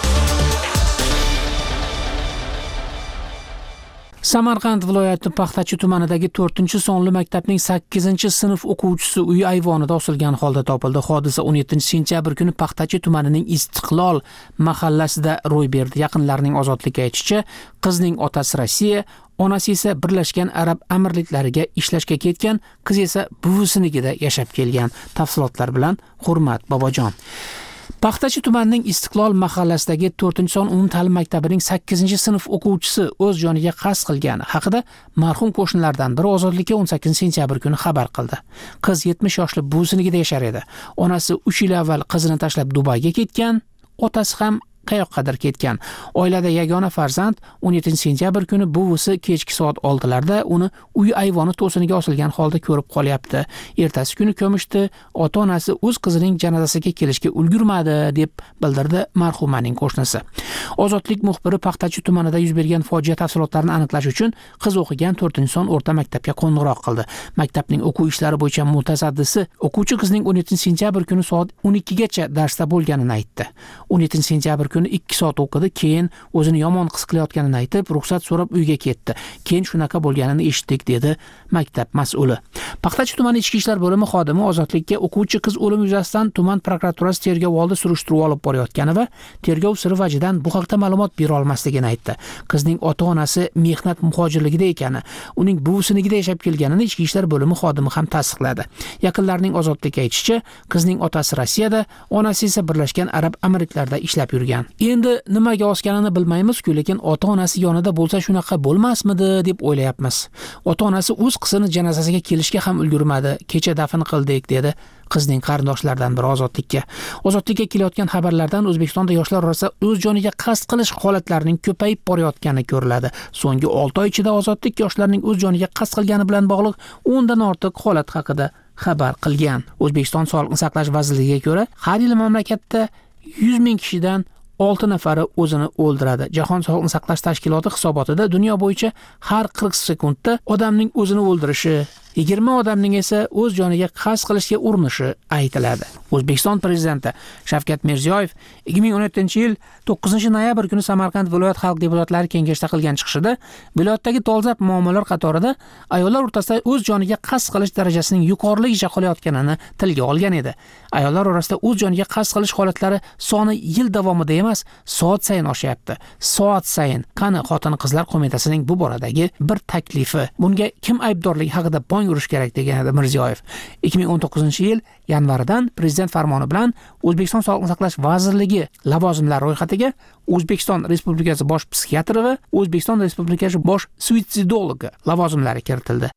Samarqand viloyati Paxtachi tumanidagi to'rtinchi sonli maktabning sakkizinchi sinf o'quvchisi uyi ayvonida osilgan holda topildi. Hodisa o'n yettinchi sentyabr kuni Paxtachi tumanining Istiqlol mahallasida ro'y berdi. Yaqinlarning ozodlikka aytishicha, qizning otasi Rossiya, onasi esa Birlashgan Arab Amirliklariga ishlashga ketgan, qiz esa buvisinikida yashab kelgan. Tafsilotlar bilan Hurmat Bobojon. Paxtachi tumanining Istiqlol mahallasidagi to'rtinchi son umum ta'lim maktabining sakkizinchi sinf o'quvchisi o'z joniga qasd qilgani haqida marhum qo'shnilardan biri Ozodlikka o'n sakkizinchi sentyabr kuni xabar qildi. Qiz yetmish yoshli buvisinikida yashar edi. Onasi uch yil avval qizini tashlab Dubayga ketgan, otasi ham qayoqqadir ketgan. Oilada yagona farzand o'n yettinchi sentyabr kuni buvisi kechki soat oltilarda uni uy ayvoni to'siniga osilgan holda ko'rib qolyapti. Ertasi kuni ko'mishdi. Ota-onasi o'z qizining janozasiga kelishga ulgurmadi deb bildirdi marhumaning qo'shnisi. Ozodlik muxbiri Paxtachi tumanida yuz bergan fojia tafsilotlarini aniqlash uchun qiz o'qigan to'rtinchi son o'rta maktabga qo'ng'iroq qildi. Maktabning o'quv ishlari bo'yicha mutasaddisi o'quvchi qizning o'n yettinchi sentyabr kuni soat o'n ikkigacha darsda bo'lganini aytdi. o'n yettinchi sentyabr kuni ikki soat o'qidi, keyin o'zini yomon his qilayotganini aytib, ruxsat so'rab uyga ketdi. Keyin shunaqa bo'lganini eshitdik, dedi maktab mas'uli. Paxtachi tumani ichki ishlar bo'limi xodimi Ozodlikka o'quvchi qiz o'limi yuzasidan tuman prokuraturasi tergov oldi surishtiruv olib borayotgani va tergov siri vajidan bu haqda ma'lumot bera olmasligini aytdi. Qizning ota-onasi mehnat muhojirligida ekani, uning buvisinikida yashab kelganini ichki ishlar bo'limi xodimi ham tasdiqladi. Yaqinlarning Ozodlikka aytishicha, qizning otasi Rossiyada, onasi esa Birlashgan Arab Amirliklarida ishlab yurgan. Endi nimaga osganini bilmaymiz-ku, lekin ota-onasi yonida bo'lsa shunaqa bo'lmasmidi deb o'ylayapmiz. Ota-onasi o'z qizini janozasiga kelishga ham ulgurmadi. Kecha dafn qildik, dedi qizning qarindoshlaridan biri Ozodlikka. Ozodlikka kelayotgan xabarlardan O'zbekistonda yoshlar orasida o'z joniga qasd qilish holatlarining ko'payib borayotgani ko'riladi. So'nggi olti oy ichida Ozodlik yoshlarning o'z joniga qasd qilgani bilan bog'liq o'ndan ortiq holat haqida xabar qilgan. O'zbekiston Sog'liqni saqlash vazirligiga ko'ra, har yili mamlakatda yuz ming kishidan olti nafari o'zini o'ldiradi. Jahon Sog'liqni saqlash tashkiloti hisobotida dunyo bo'yicha har qirq sekundda odamning o'zini o'ldirishi, yigirma odamning esa o'z joniga qasd qilishga urinishi aytiladi. O'zbekiston prezidenti Shavkat Mirziyoyev ikki ming o'n yettinchi yil to'qqizinchi noyabr kuni Samarqand viloyat xalq deputatlari kengashida qilgan chiqishida viloyatdagi dolzarb muammolar qatorida ayollar o'rtasida o'z joniga qasd qilish darajasining yuqoriligicha qolayotganini tilga olgan edi. Ayollar orasida o'z joniga qasd qilish holatlari soni yil davomida emas, soat sayin oshyapti. Soat sayin. Qani Xotin-qizlar qo'mitasining bu boradagi bir taklifi? Bunga kim aybdorligi haqida bong urish kerak, degan edi Mirziyoyev. ikki ming o'n to'qqizinchi yil yanvaridan prezident farmoni bilan O'zbekiston Sog'liqni saqlash vazirligi lavozimlari ro'yxatiga O'zbekiston Respublikasi bosh psixiatri va O'zbekiston Respublikasi bosh suitsidologi lavozimlari kiritildi.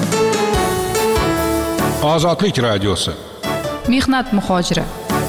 Ozodlik radiosi. Mehnat muhojiri.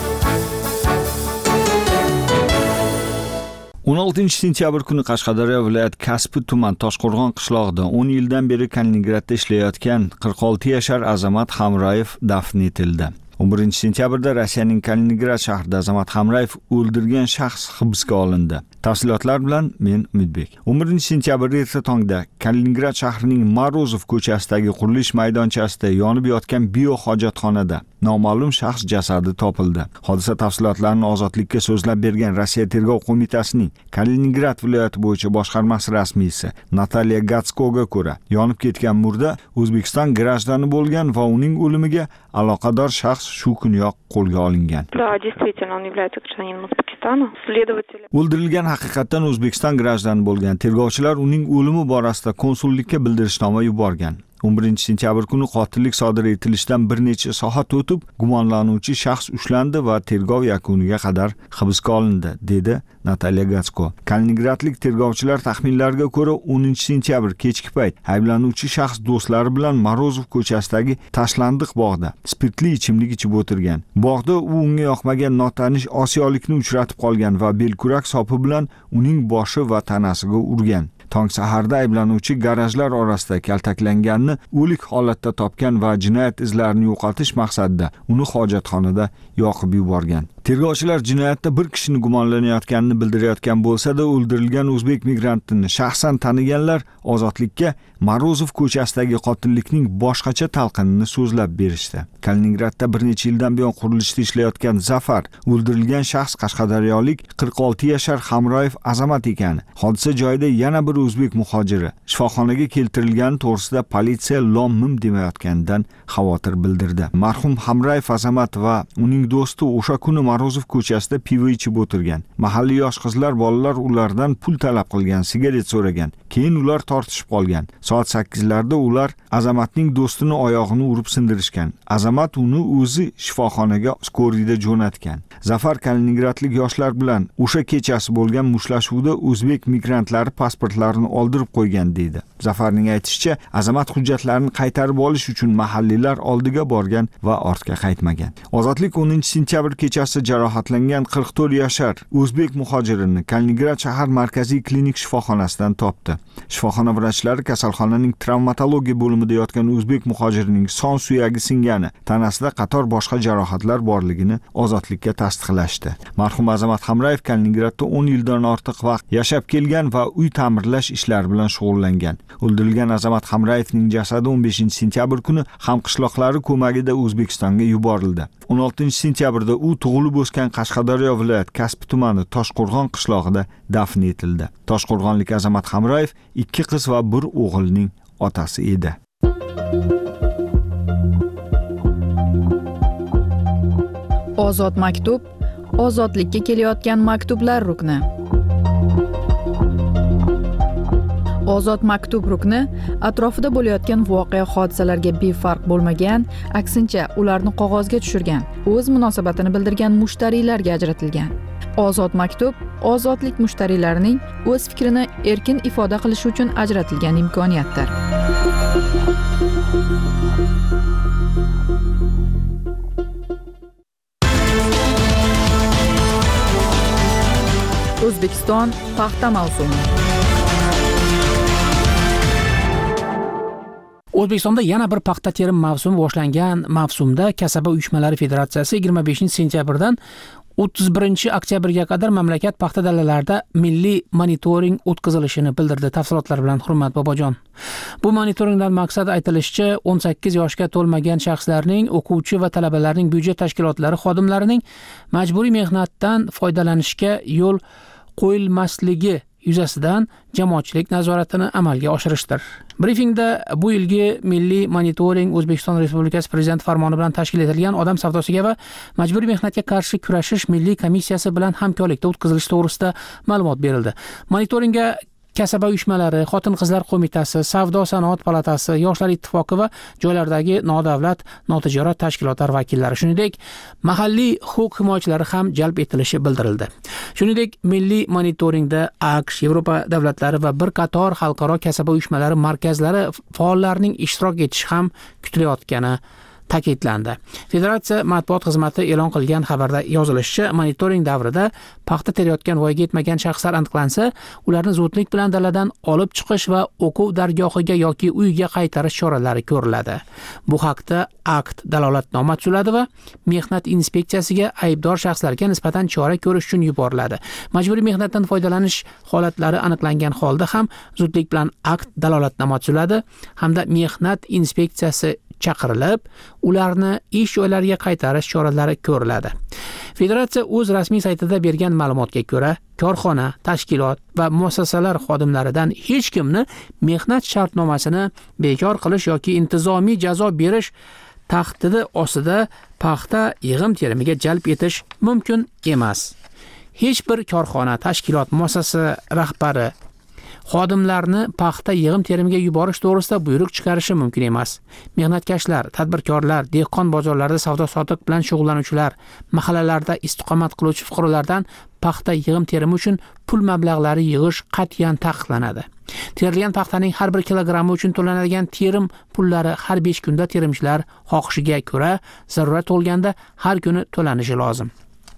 o'n oltinchi sentyabr kuni Qashqadaryo viloyat Kasbi tuman Toshqo'rg'on qishlog'ida o'n yildan beri Kaliningradda ishlayotgan qirq olti yashar Azamat Hamrayev dafn etildi. o'n birinchi sentyabrda Rossiyaning Kaliningrad shahrida Azamat Hamrayev o'ldirgan shaxs hibsga olindi. Tafsilotlar bilan men Umidbek. o'n birinchi sentyabr erta tongda Kaliningrad shahrining Morozov ko'chasidagi qurilish maydonchasida yonib yotgan biohojatxonada noma'lum shaxs jasadi topildi. Hodisa tafsilotlarini Ozodlikka so'zlab bergan Rossiya tergov qo'mitasining Kaliningrad viloyati bo'yicha boshqarmasi rasmiysi Nataliya Gatskoga ko'ra, yonib ketgan murda O'zbekiston grajdani bo'lgan va uning o'limiga aloqador shaxs shu kuniyoq qo'lga olingan. O'ldirilgan haqiqatan O'zbekiston grajdani bo'lgan. Tergovchilar uning o'limi borasida konsullikka bildirishnoma yuborgan. o'n birinchi sentyabr kuni qotillik sodir etilishidan bir necha soat o'tib, gumonlanuvchi shaxs ushlandi va tergov yakuniga qadar hibsga olindi, dedi Nataliya Gatsko. Kaliningradlik tergovchilar taxminlariga ko'ra, o'ninchi sentyabr kechki payt ayblanuvchi shaxs do'stlari bilan Morozov ko'chasidagi tashlandiq bog'da spirtli ichimlik ichib o'tirgan. Bog'da u unga yoqmagan notanish osiyolikni uchratib qolgan va belkurak sopi bilan uning boshi va tanasiga urgan. Tong saharda ayblanuvchi garajlar orasida kaltaklanganini o'lik holatda topgan va jinoyat izlarini yo'qotish maqsadida uni hojatxonada yoqib yuborgan. Tergovchilar jinoyatda bir kishini gumonlanayotganini bildirayotgan bo'lsa-da, o'ldirilgan o'zbek migrantini shaxsan taniganlar Ozodlikka Morozov ko'chasidagi qotillikning boshqacha talqinini so'zlab berishdi. Kaliningradda bir necha yildan buyon qurilishda ishlayotgan Zafar, o'ldirilgan shaxs Qashqadaryolik qirq olti yashar Hamrayev Azamat ekani. Hodisa joyida yana bir o'zbek muhojiri shifoxonaga keltirilgani to'g'risida politsiya lom-mim demayotganidan xavotir bildirdi. Marhum Hamrayev Azamat va uning do'sti o'sha kuni Morozov ko'chasida pivo ichib o'tirgan. Mahalliy yosh qizlar, bolalar ulardan pul talab qilgan, sigaret so'ragan. Keyin ular tortishib qolgan. Soat sakkizlarda ular Azamatning do'stini oyog'ini urib sindirishgan. Azamat uni o'zi shifoxonaga skoriyda jo'natgan. Zafar Kaliningradlik yoshlar bilan o'sha kechasi bo'lgan mushtlashuvda o'zbek migrantlari pasportlarini oldirib qo'ygan deydi. Zafarning aytishicha, Azamat hujjatlarini qaytarib olish uchun mahalliylar oldiga borgan va ortga qaytmagan. Ozodlik o'ninchi sentyabr kechasi jarohatlangan qirq to'rt yashar o'zbek muhojirini Kaliningrad shahar markaziy klinik shifoxonasidan topdi. Shifoxona vrachlari kasalxonaning travmatologiya bo'limida yotgan o'zbek muhojirining son suyagi singani, tanasida qator boshqa jarohatlar borligini Ozodlikka tasdiqlashdi. Marhum Azamat Hamrayev Kaliningradda o'n yildan ortiq vaqt yashab kelgan va uy ta'mirlash ishlari bilan shug'ullangan. O'ldirilgan Azamat Hamrayevning jasadi o'n beshinchi sentyabr kuni hamqishloqlari ko'magida O'zbekistonga yuborildi. o'n oltinchi sentyabrda u tug'ilib o'sgan Qashqadaryo viloyat Kasbi tumani Toshqo'rg'on qishlog'ida dafn etildi. Toshqo'rg'onlik Azamat Hamrayev ikki qiz va bir o'g'ilning otasi edi. Ozod maktub, ozodlikka kelayotgan maktublar rukni. Ozod maktub rukni atrofida bo'layotgan voqea hodisalarga befarq bo'lmagan, aksincha ularni qog'ozga tushirgan, o'z munosabatini bildirgan mushtariylarga ajratilgan. Ozod maktub ozodlik mushtariylarining o'z fikrini erkin ifoda qilishi uchun ajratilgan imkoniyatdir. O'zbekiston paxta mavsumi. O'zbekistonda yana bir paxta terim mavsumi boshlangan. Mavsumda Kasaba uyushmalari federatsiyasi yigirma beshinchi sentyabrdan o'ttiz birinchi oktyabrga qadar mamlakat paxta dalalarida milliy monitoring o'tkazilishini bildirdi. Tafsilotlar bilan Hurmat Bobojon. Bu monitoringdan maqsad aytilishicha o'n sakkiz yoshga to'lmagan shaxslarning, o'quvchi va talabalarning byudjet tashkilotlari xodimlarining majburiy mehnatdan foydalanishga yo'l qo'yilmasligi yuzasidan jamoatchilik nazoratini amalga oshirishdir. Brifingda bu yilgi milliy monitoring O'zbekiston Respublikasi Prezidenti farmoni bilan tashkil etilgan odam savdosiga va majburiy mehnatga qarshi kurashish milliy komissiyasi bilan hamkorlikda o'tkazilishi to'g'risida ma'lumot berildi. Monitoringga Kasaba uyushmalari, Xotin-qizlar qo'mitasi, Savdo-sanoat palatasi, Yoshlar ittifoqi va joylardagi nodavlat, notijorat tashkilotlar vakillari, shuningdek, mahalliy huquq himoyachilari ham jalb etilishi bildirildi. Shuningdek, milliy monitoringda AQSh, Yevropa davlatlari va bir qator xalqaro kasaba uyushmalari markazlari faollarining ishtirok etishi ham kutilayotgani ta'kidlandi. Federatsiya matbuot xizmati e'lon qilgan xabarda yozilishicha, monitoring davrida paxta terayotgan voyaga yetmagan shaxslar aniqlansa, ularni zudlik bilan daladan olib chiqish va o'quv dargohiga yoki uyiga qaytarish choralari ko'riladi. Bu haqda akt dalolatnoma tuziladi va mehnat inspeksiyasiga aybdor shaxslarga nisbatan chora ko'rish uchun yuboriladi. Majburiy mehnatdan foydalanish holatlari aniqlangan holda ham zudlik bilan akt dalolatnoma tuziladi hamda mehnat inspeksiyasi chaqirilib, ularni ish joylariga qaytarish choralari ko'riladi. Federatsiya o'z rasmiy saytida bergan ma'lumotga ko'ra, korxona, tashkilot va muassasalar xodimlaridan hech kimni mehnat shartnomasini bekor qilish yoki intizomiy jazo berish tahdidi ostida paxta yig'im terimiga jalb etish mumkin emas. Hech bir korxona, tashkilot, muassasa rahbari xodimlarni paxta yig'im terimiga yuborish to'g'risida buyruq chiqarishi mumkin emas. Mehnatkashlar, tadbirkorlar, dehqon bozorlarida savdo-sotiq bilan shug'ullanuvchilar, mahallalarda istiqomat qiluvchi fuqarolardan paxta yig'im terimi uchun pul mablag'lari yig'ish qat'iyan taqiqlanadi. Terilgan paxtaning har bir kilogrammi uchun to'lanadigan terim pullari har besh kunda terimchilar xohishiga ko'ra zarurat bo'lganda har kuni to'lanishi lozim.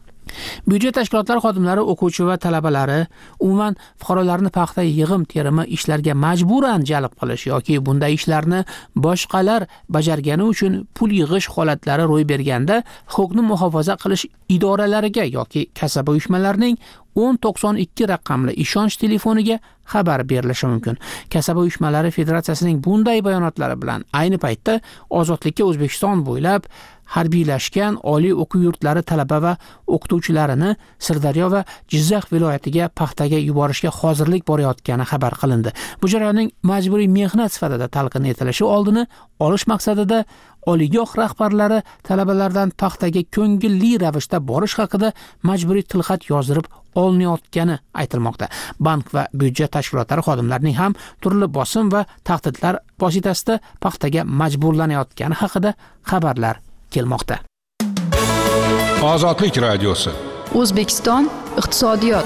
Byudjet tashkilotlari xodimlari, o'quvchi va talabalari umuman fuqarolarni paxta yig'im terimi ishlarga majburan jalb qilish yoki bunday ishlarni boshqalar bajargani uchun pul yig'ish holatlari ro'y berganda huquqni muhofaza qilish idoralariga yoki kasaba uyushmalarining o'n to'qson ikki raqamli ishonch telefoniga xabar berilishi mumkin. Kasaba uyushmalari federatsiyasining bunday bayonotlari bilan ayni paytda ozodlikka O'zbekiston bo'ylab harbiylashgan oliy o'quv yurtlari talaba va o'qituvchilarini Sirdaryo va Jizzax viloyatiga paxtaga yuborishga hozirlik borayotgani xabar qilindi. Bu jarayonning majburiy mehnat sifatida talqin etilishi oldini olish maqsadida oliygoh rahbarlari talabalardan paxtaga ko'ngilli ravishda borish haqida majburiy tilxat yozdirib olinayotgani aytilmoqda. Bank va byudjet tashkilotlari xodimlarining ham turli bosim va tahdidlar vositasida paxtaga majburlanayotgani haqida xabarlar kelmoqda. Ozodlik radiosi. O'zbekiston iqtisodiyot.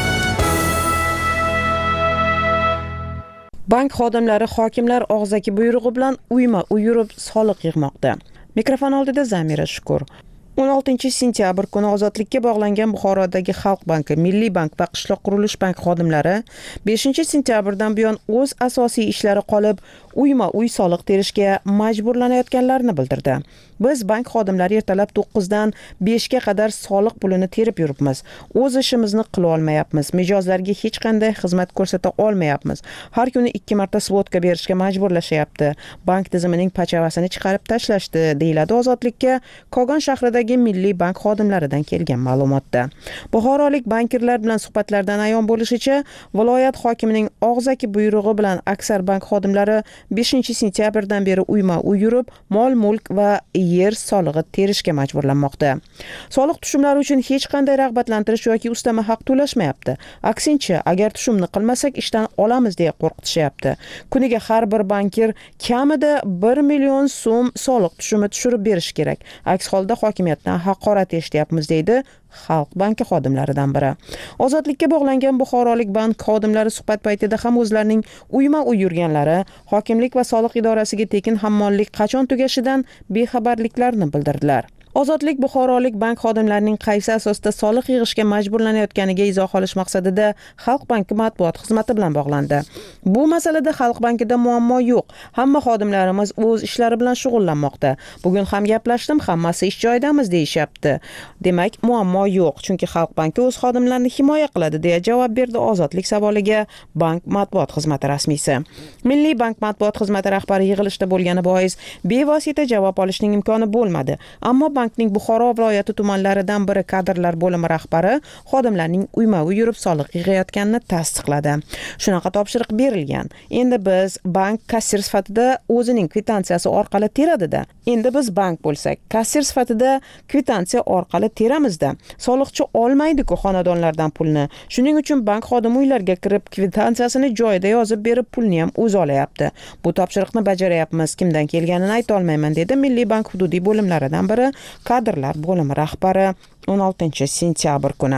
Bank xodimlari hokimlar og'zaki buyrug'i bilan uyma-uy yurib soliq yig'moqda. Mikrofon oldida Zamira Shukur. o'n oltinchi sentyabr kuni ozodlikka bog'langan Buxorodagi Xalq banki, Milliy bank va Qishloq qurilish bank xodimlari beshinchi sentyabrdan buyon o'z asosiy ishlari qolib, uyma-uy soliq terishga majburlanayotganlarini bildirdi. Biz bank xodimlari ertalab to'qqizdan beshga qadar soliq pulini terib yuribmiz. O'z ishimizni qila olmayapmiz. Mijozlarga hech qanday xizmat ko'rsata olmayapmiz. Har kuni ikki marta svotka berishga majburlashyapti. Bank tizimining pachavasini chiqarib tashlashdi, deyiladi Ozodlikka Kogon shahridagi Milliy bank xodimlaridan kelgan ma'lumotda. Buxorolik bankirlar bilan suhbatlardan ayon bo'lishicha, viloyat hokimining og'zaki buyrug'i bilan aksar bank xodimlari beshinchi sentyabrdan beri uyma-uy yurib, mol-mulk va yer solig'i terishga majburlanmoqda. Soliq tushumlari uchun hech qanday rag'batlantirish yoki ustama haq to'lashmayapti. Aksincha, agar tushumni qilmasak ishdan olamiz deya qo'rqitishyapti. Kuniga har bir bankir kamida bir million so'm soliq tushumi tushirib berish kerak. Aks holda hokimiyatdan haqorat eshityapmiz, deydi Xalq banki xodimlaridan biri. Ozodlikka bog'langan Buxorolik bank xodimlari suhbat paytida ham o'zlarining uyma-uy yurganlari, hokimlik va soliq idorasiga tekin hammollik qachon tugashidan bexabarliklarini bildirdilar. Ozodlik Buxorolik bank xodimlarining qaysi asosda soliq yig'ishga majburlanayotganiga izoh olish maqsadida Xalq banki matbuot xizmati bilan bog'landi. Bu masalada Xalq bankida muammo yo'q. Hamma xodimlarimiz o'z ishlari bilan shug'ullanmoqda. Bugun ham gaplashdim, hammasi ish joyidamiz deyishyapti. Demak, muammo yo'q, chunki Xalq banki o'z xodimlarini himoya qiladi, deya javob berdi Ozodlik savoliga bank matbuot xizmati rasmiysi. Milliy bank matbuot xizmati rahbari yig'ilishda bo'lgani bois bevosita javob olishning imkoni bo'lmadi. Ammo bankning Buxoro viloyati tumanlaridan biri kadrlar bo'limi rahbari xodimlarning uyma-uy yurib soliq yig'ayotganini tasdiqladi. Shunaqa topshiriq berilgan. Endi biz bank kassir sifatida o'zining kvitantsiyasi orqali teradida. Endi biz bank bo'lsak, kassir sifatida kvitansiya orqali teramizda. Soliqchi olmaydi-ku xonadonlardan pulni. Shuning uchun bank xodimi uylarga kirib kvitantsiyasini joyida yozib berib pulni ham o'zi olayapti. Bu topshiriqni bajaryapmiz. Kimdan kelganini ayta olmayman, dedi Milliy bank hududiy bo'limlaridan biri kadrlar bo'limi rahbari o'n oltinchi sentyabr kuni.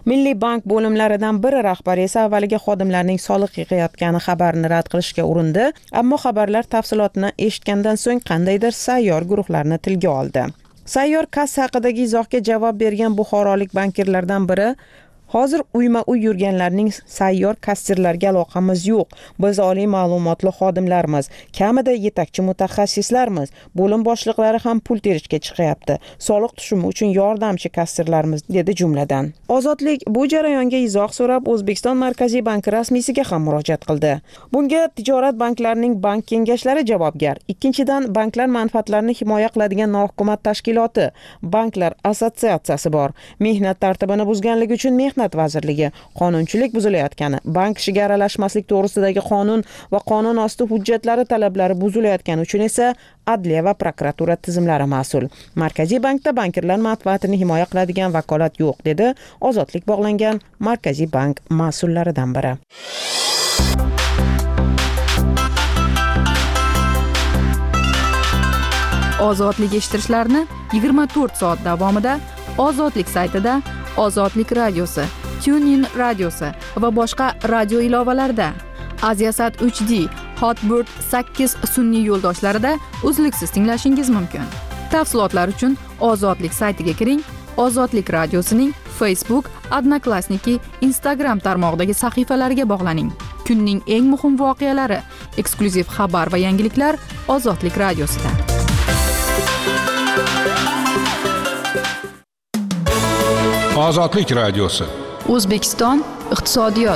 Milliy bank bo'limlaridan biri rahbari esa avvaliga xodimlarning soliq yig'ayotgani xabarini rad qilishga urindi, ammo xabarlar tafsilotini eshitgandan so'ng qandaydir sayyor guruhlarni tilga oldi. Sayyor kassa haqidagi izohga javob bergan buxorolik bankirlardan biri: "Hozir uyma-uy yurganlarning sayyor kassirlarga aloqamiz yo'q. Biz oliy ma'lumotli xodimlarmiz, kamida yetakchi mutaxassislarmiz. Bo'lim boshliqlari ham pul terishga chiqyapti. Soliq tushumi uchun yordamchi kassirlarmiz", dedi jumladan. Ozodlik bu jarayonga izoh so'rab O'zbekiston Markaziy banki rasmiysiga ham murojaat qildi. Bunga tijorat banklarining bank kengashlari javobgar. Ikkinchidan, banklar manfaatlarini himoya qiladigan nohukumat tashkiloti, banklar assotsiatsiyasi bor. Mehnat tartibini buzganligi uchun mehnat vazirligi, qonunchilik buzilayotgani, bank ishiga aralashmaslik to'g'risidagi qonun va qonun osti hujjatlari talablari buzilayotgani uchun esa adliya va prokuratura tizimlari mas'ul. Markaziy bankda bankirlar manfaatini himoya qiladigan vakolat yo'q, dedi Ozodlik bog'langan Markaziy bank mas'ullaridan biri. Ozodlik eshittirishlarni yigirma to'rt soat davomida Ozodlik saytida, Ozodlik radiosi, TuneIn radiosi va boshqa radio ilovalarda, Aziasat uch D, Hotbird sakkiz sun'iy yo'ldoshlarida uzluksiz tinglashingiz mumkin. Tafsilotlar uchun Ozodlik saytiga kiring, Ozodlik radiosining Facebook, Odnoklassniki, Instagram tarmog'idagi sahifalariga bog'laning. Kunning eng muhim voqealari, eksklyuziv xabar va yangiliklar Ozodlik radiosida. Ozodlik radiosi. O'zbekiston iqtisodiyot.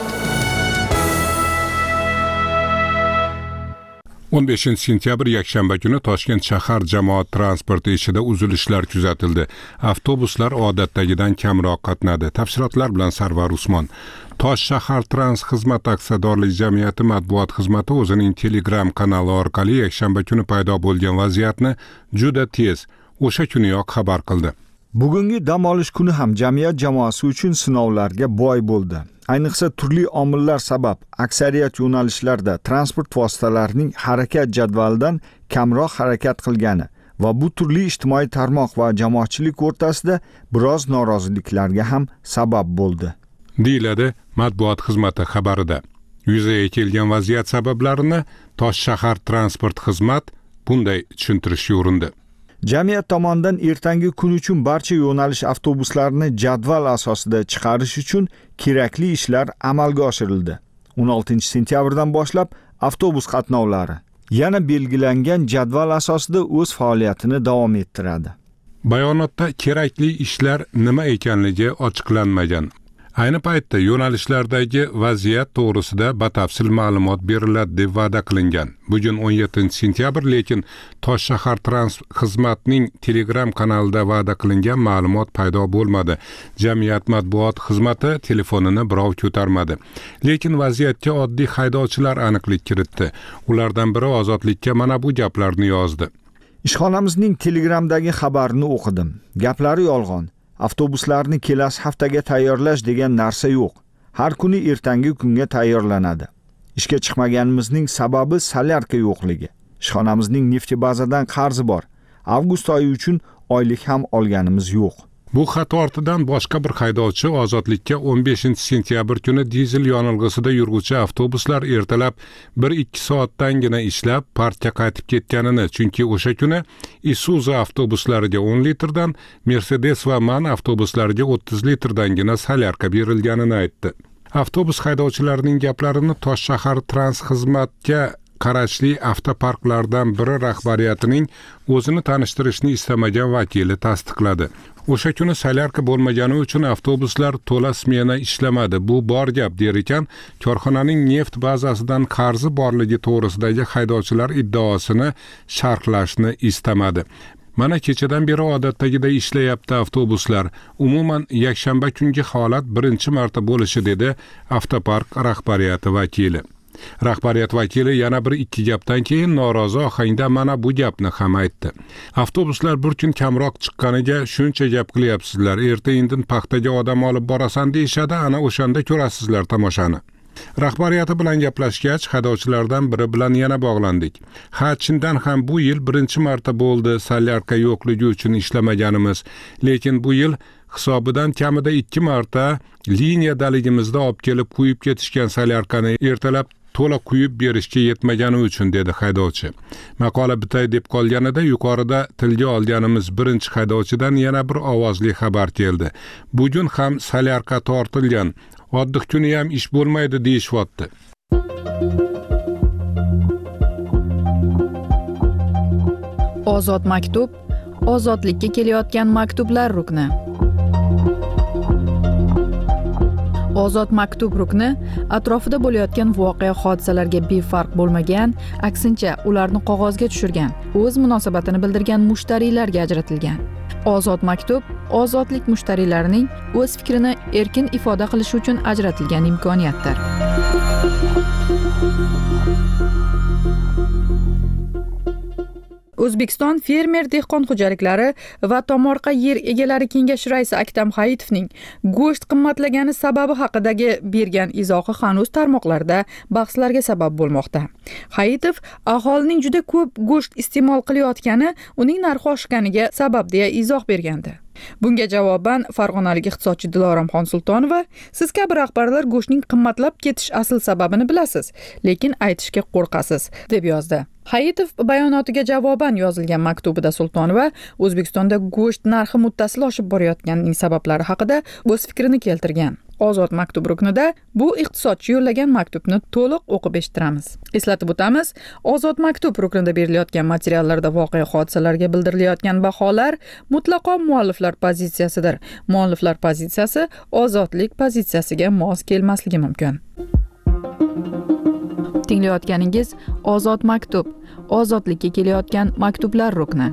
o'n beshinchi sentyabr yakshanba kuni Toshkent shahar jamoat transporti ishida uzilishlar kuzatildi. Avtobuslar odatdagidan kamroq qatnadi. Tafsilotlar bilan Sarvar Usmon. Tosh shahar trans xizmat aksiyadorlik jamiyati matbuot xizmati o'zining Telegram kanali orqali yakshanba kuni paydo bo'lgan vaziyatni juda tez, o'sha kuniyoq xabar qildi. Bugungi dam olish kuni ham jamiyat jamoasi uchun sinovlarga boy bo'ldi. Ayniqsa turli omillar sabab aksariyat yo'nalishlarda transport vositalarining harakat jadvalidan kamroq harakat qilgani va bu turli ijtimoiy tarmoq va jamoatchilik o'rtasida biroz noroziliklarga ham sabab bo'ldi, deyiladi matbuot xizmati xabarida. Yuzaga kelgan vaziyat sabablarini Tosh shahar transport xizmat bunday tushuntirishga urindi. Jamiyat tomonidan ertangi kun uchun barcha yo'nalish avtobuslarini jadval asosida chiqarish uchun kerakli ishlar amalga oshirildi. o'n oltinchi sentyabrdan boshlab avtobus qatnovlari yana belgilangan jadval asosida o'z faoliyatini davom ettiradi. Bayonotda kerakli ishlar nima ekanligi ochiqlanmagan. Ayni paytda yo'nalishlardagi vaziyat to'g'risida batafsil ma'lumot beriladi deb va'da qilingan. Bugun o'n yettinchi sentyabr, lekin Tosh shahar trans xizmatning Telegram kanalida va'da qilingan ma'lumot paydo bo'lmadi. Jamiyat matbuot xizmati telefonini birov ko'tarmadi. Lekin vaziyatga oddiy haydovchilar aniqlik kiritdi. Ulardan biri Ozodlikka mana bu gaplarni yozdi. Ishxonamizning Telegramdagi xabarini o'qidim. Gaplari yolg'on. Avtobuslarni kelasi haftaga tayyorlash degan narsa yo'q. Har kuni ertangi kunga tayyorlanadi. Ishga chiqmaganimizning sababi solyarka yo'qligi. Ishxonamizning neft bazadan qarzi bor. Avgust oyi uchun oylik ham olganimiz yo'q. Bu xat ortidan boshqa bir haydovchi Ozodlikka o'n beshinchi sentyabr kuni dizel yonilg'isida yurguvchi avtobuslar ertalab bir ikki soatdangina ishlab partga qaytib ketganini, chunki o'sha kuni Isuzu avtobuslariga o'n litrdan, Mercedes va MAN avtobuslariga o'ttiz litrdangina solyarka berilganini aytdi. Avtobus haydovchilarining gaplarini Tosh shahar trans xizmatga qarashli avtoparklardan biri rahbariyatining o'zini tanishtirishni istamagan vakili tasdiqladi. O'sha kuni solyarka bo'lmagani uchun avtobuslar to'la smena ishlamadi. Bu bor gap der ekan, korxonaning neft bazasidan qarzi borligi to'g'risidagi haydovchilar iddaosini sharhlashni istamadi. Mana kechadan beri odatdagiday ishlayapti avtobuslar. Umuman yakshanba kungi holat birinchi marta bo'lishi, dedi avtopark rahbariyati vakili. Rahbariyat vakili yana bir ikki gapdan keyin norozi ohangda mana bu gapni ham aytdi. Avtobuslar bir kun kamroq chiqqaniga shuncha gap qilyapsizlar. Erta indin paxtaga odam olib borasan deyishadi, ana o'shanda ko'rasizlar tomoshani. Rahbariyati bilan gaplashgach, haydovchilardan biri bilan yana bog'landik. Ha, chindan ham bu yil birinchi marta bo'ldi solyarka yo'qligi uchun ishlamaganimiz, lekin bu yil hisobidan kamida ikki marta liniyadaligimizda olib kelib quyib ketishgan solyarkani ertalab to'la quyib berishga yetmagani uchun, dedi haydovchi. Maqola bitay deb qolganida yuqorida tilga olganimiz birinchi haydovchidan yana bir ovozli xabar keldi. Bugun ham solyarka tortilgan. Oddiq kuni ham ish bo'lmaydi deyishyapti. Ozod maktub, ozodlikka kelayotgan maktublar rukni. Ozod maktub rukni atrofida bo'layotgan voqea hodisalarga befarq bo'lmagan, aksincha ularni qog'ozga tushirgan, o'z munosabatini bildirgan mushtariylarga ajratilgan. Ozod maktub ozodlik mushtariylarining o'z fikrini erkin ifoda qilishi uchun ajratilgan imkoniyatdir. O'zbekiston fermer dehqon xo'jaliklari va tomorqa yer egalari kengashi raisi Aktam Hayitovning go'sht qimmatlagani sababi haqidagi bergan izohi hanuz tarmoqlarda bahslarga sabab bo'lmoqda. Hayitov aholining juda ko'p go'sht iste'mol qilayotgani uning narxi oshganiga sabab deya izoh bergandi. Bunga javoban farg'onalik iqtisodchi Diloromxon Sultonova, siz kabi rahbarlar go'shtning qimmatlab ketish asl sababini bilasiz, lekin aytishga qo'rqasiz, deb yozdi. Hayitov bayonotiga javoban yozilgan maktubida Sultonova O'zbekistonda go'sht narxi muttasil oshib borayotganining sabablari haqida o'z fikrini keltirgan. Ozod maktub ruknida bu iqtisodchi yo'llagan maktubni to'liq o'qib eshittiramiz. Eslatib o'tamiz, Ozod maktub ruknida berilayotgan materiallarda voqea hodisalarga bildirilayotgan baholar mutlaqo mualliflar pozitsiyasidir. Mualliflar pozitsiyasi ozodlik pozitsiyasiga mos kelmasligi mumkin. Tinglayotganingiz Ozod maktub, ozodlikka kelayotgan maktublar rukni.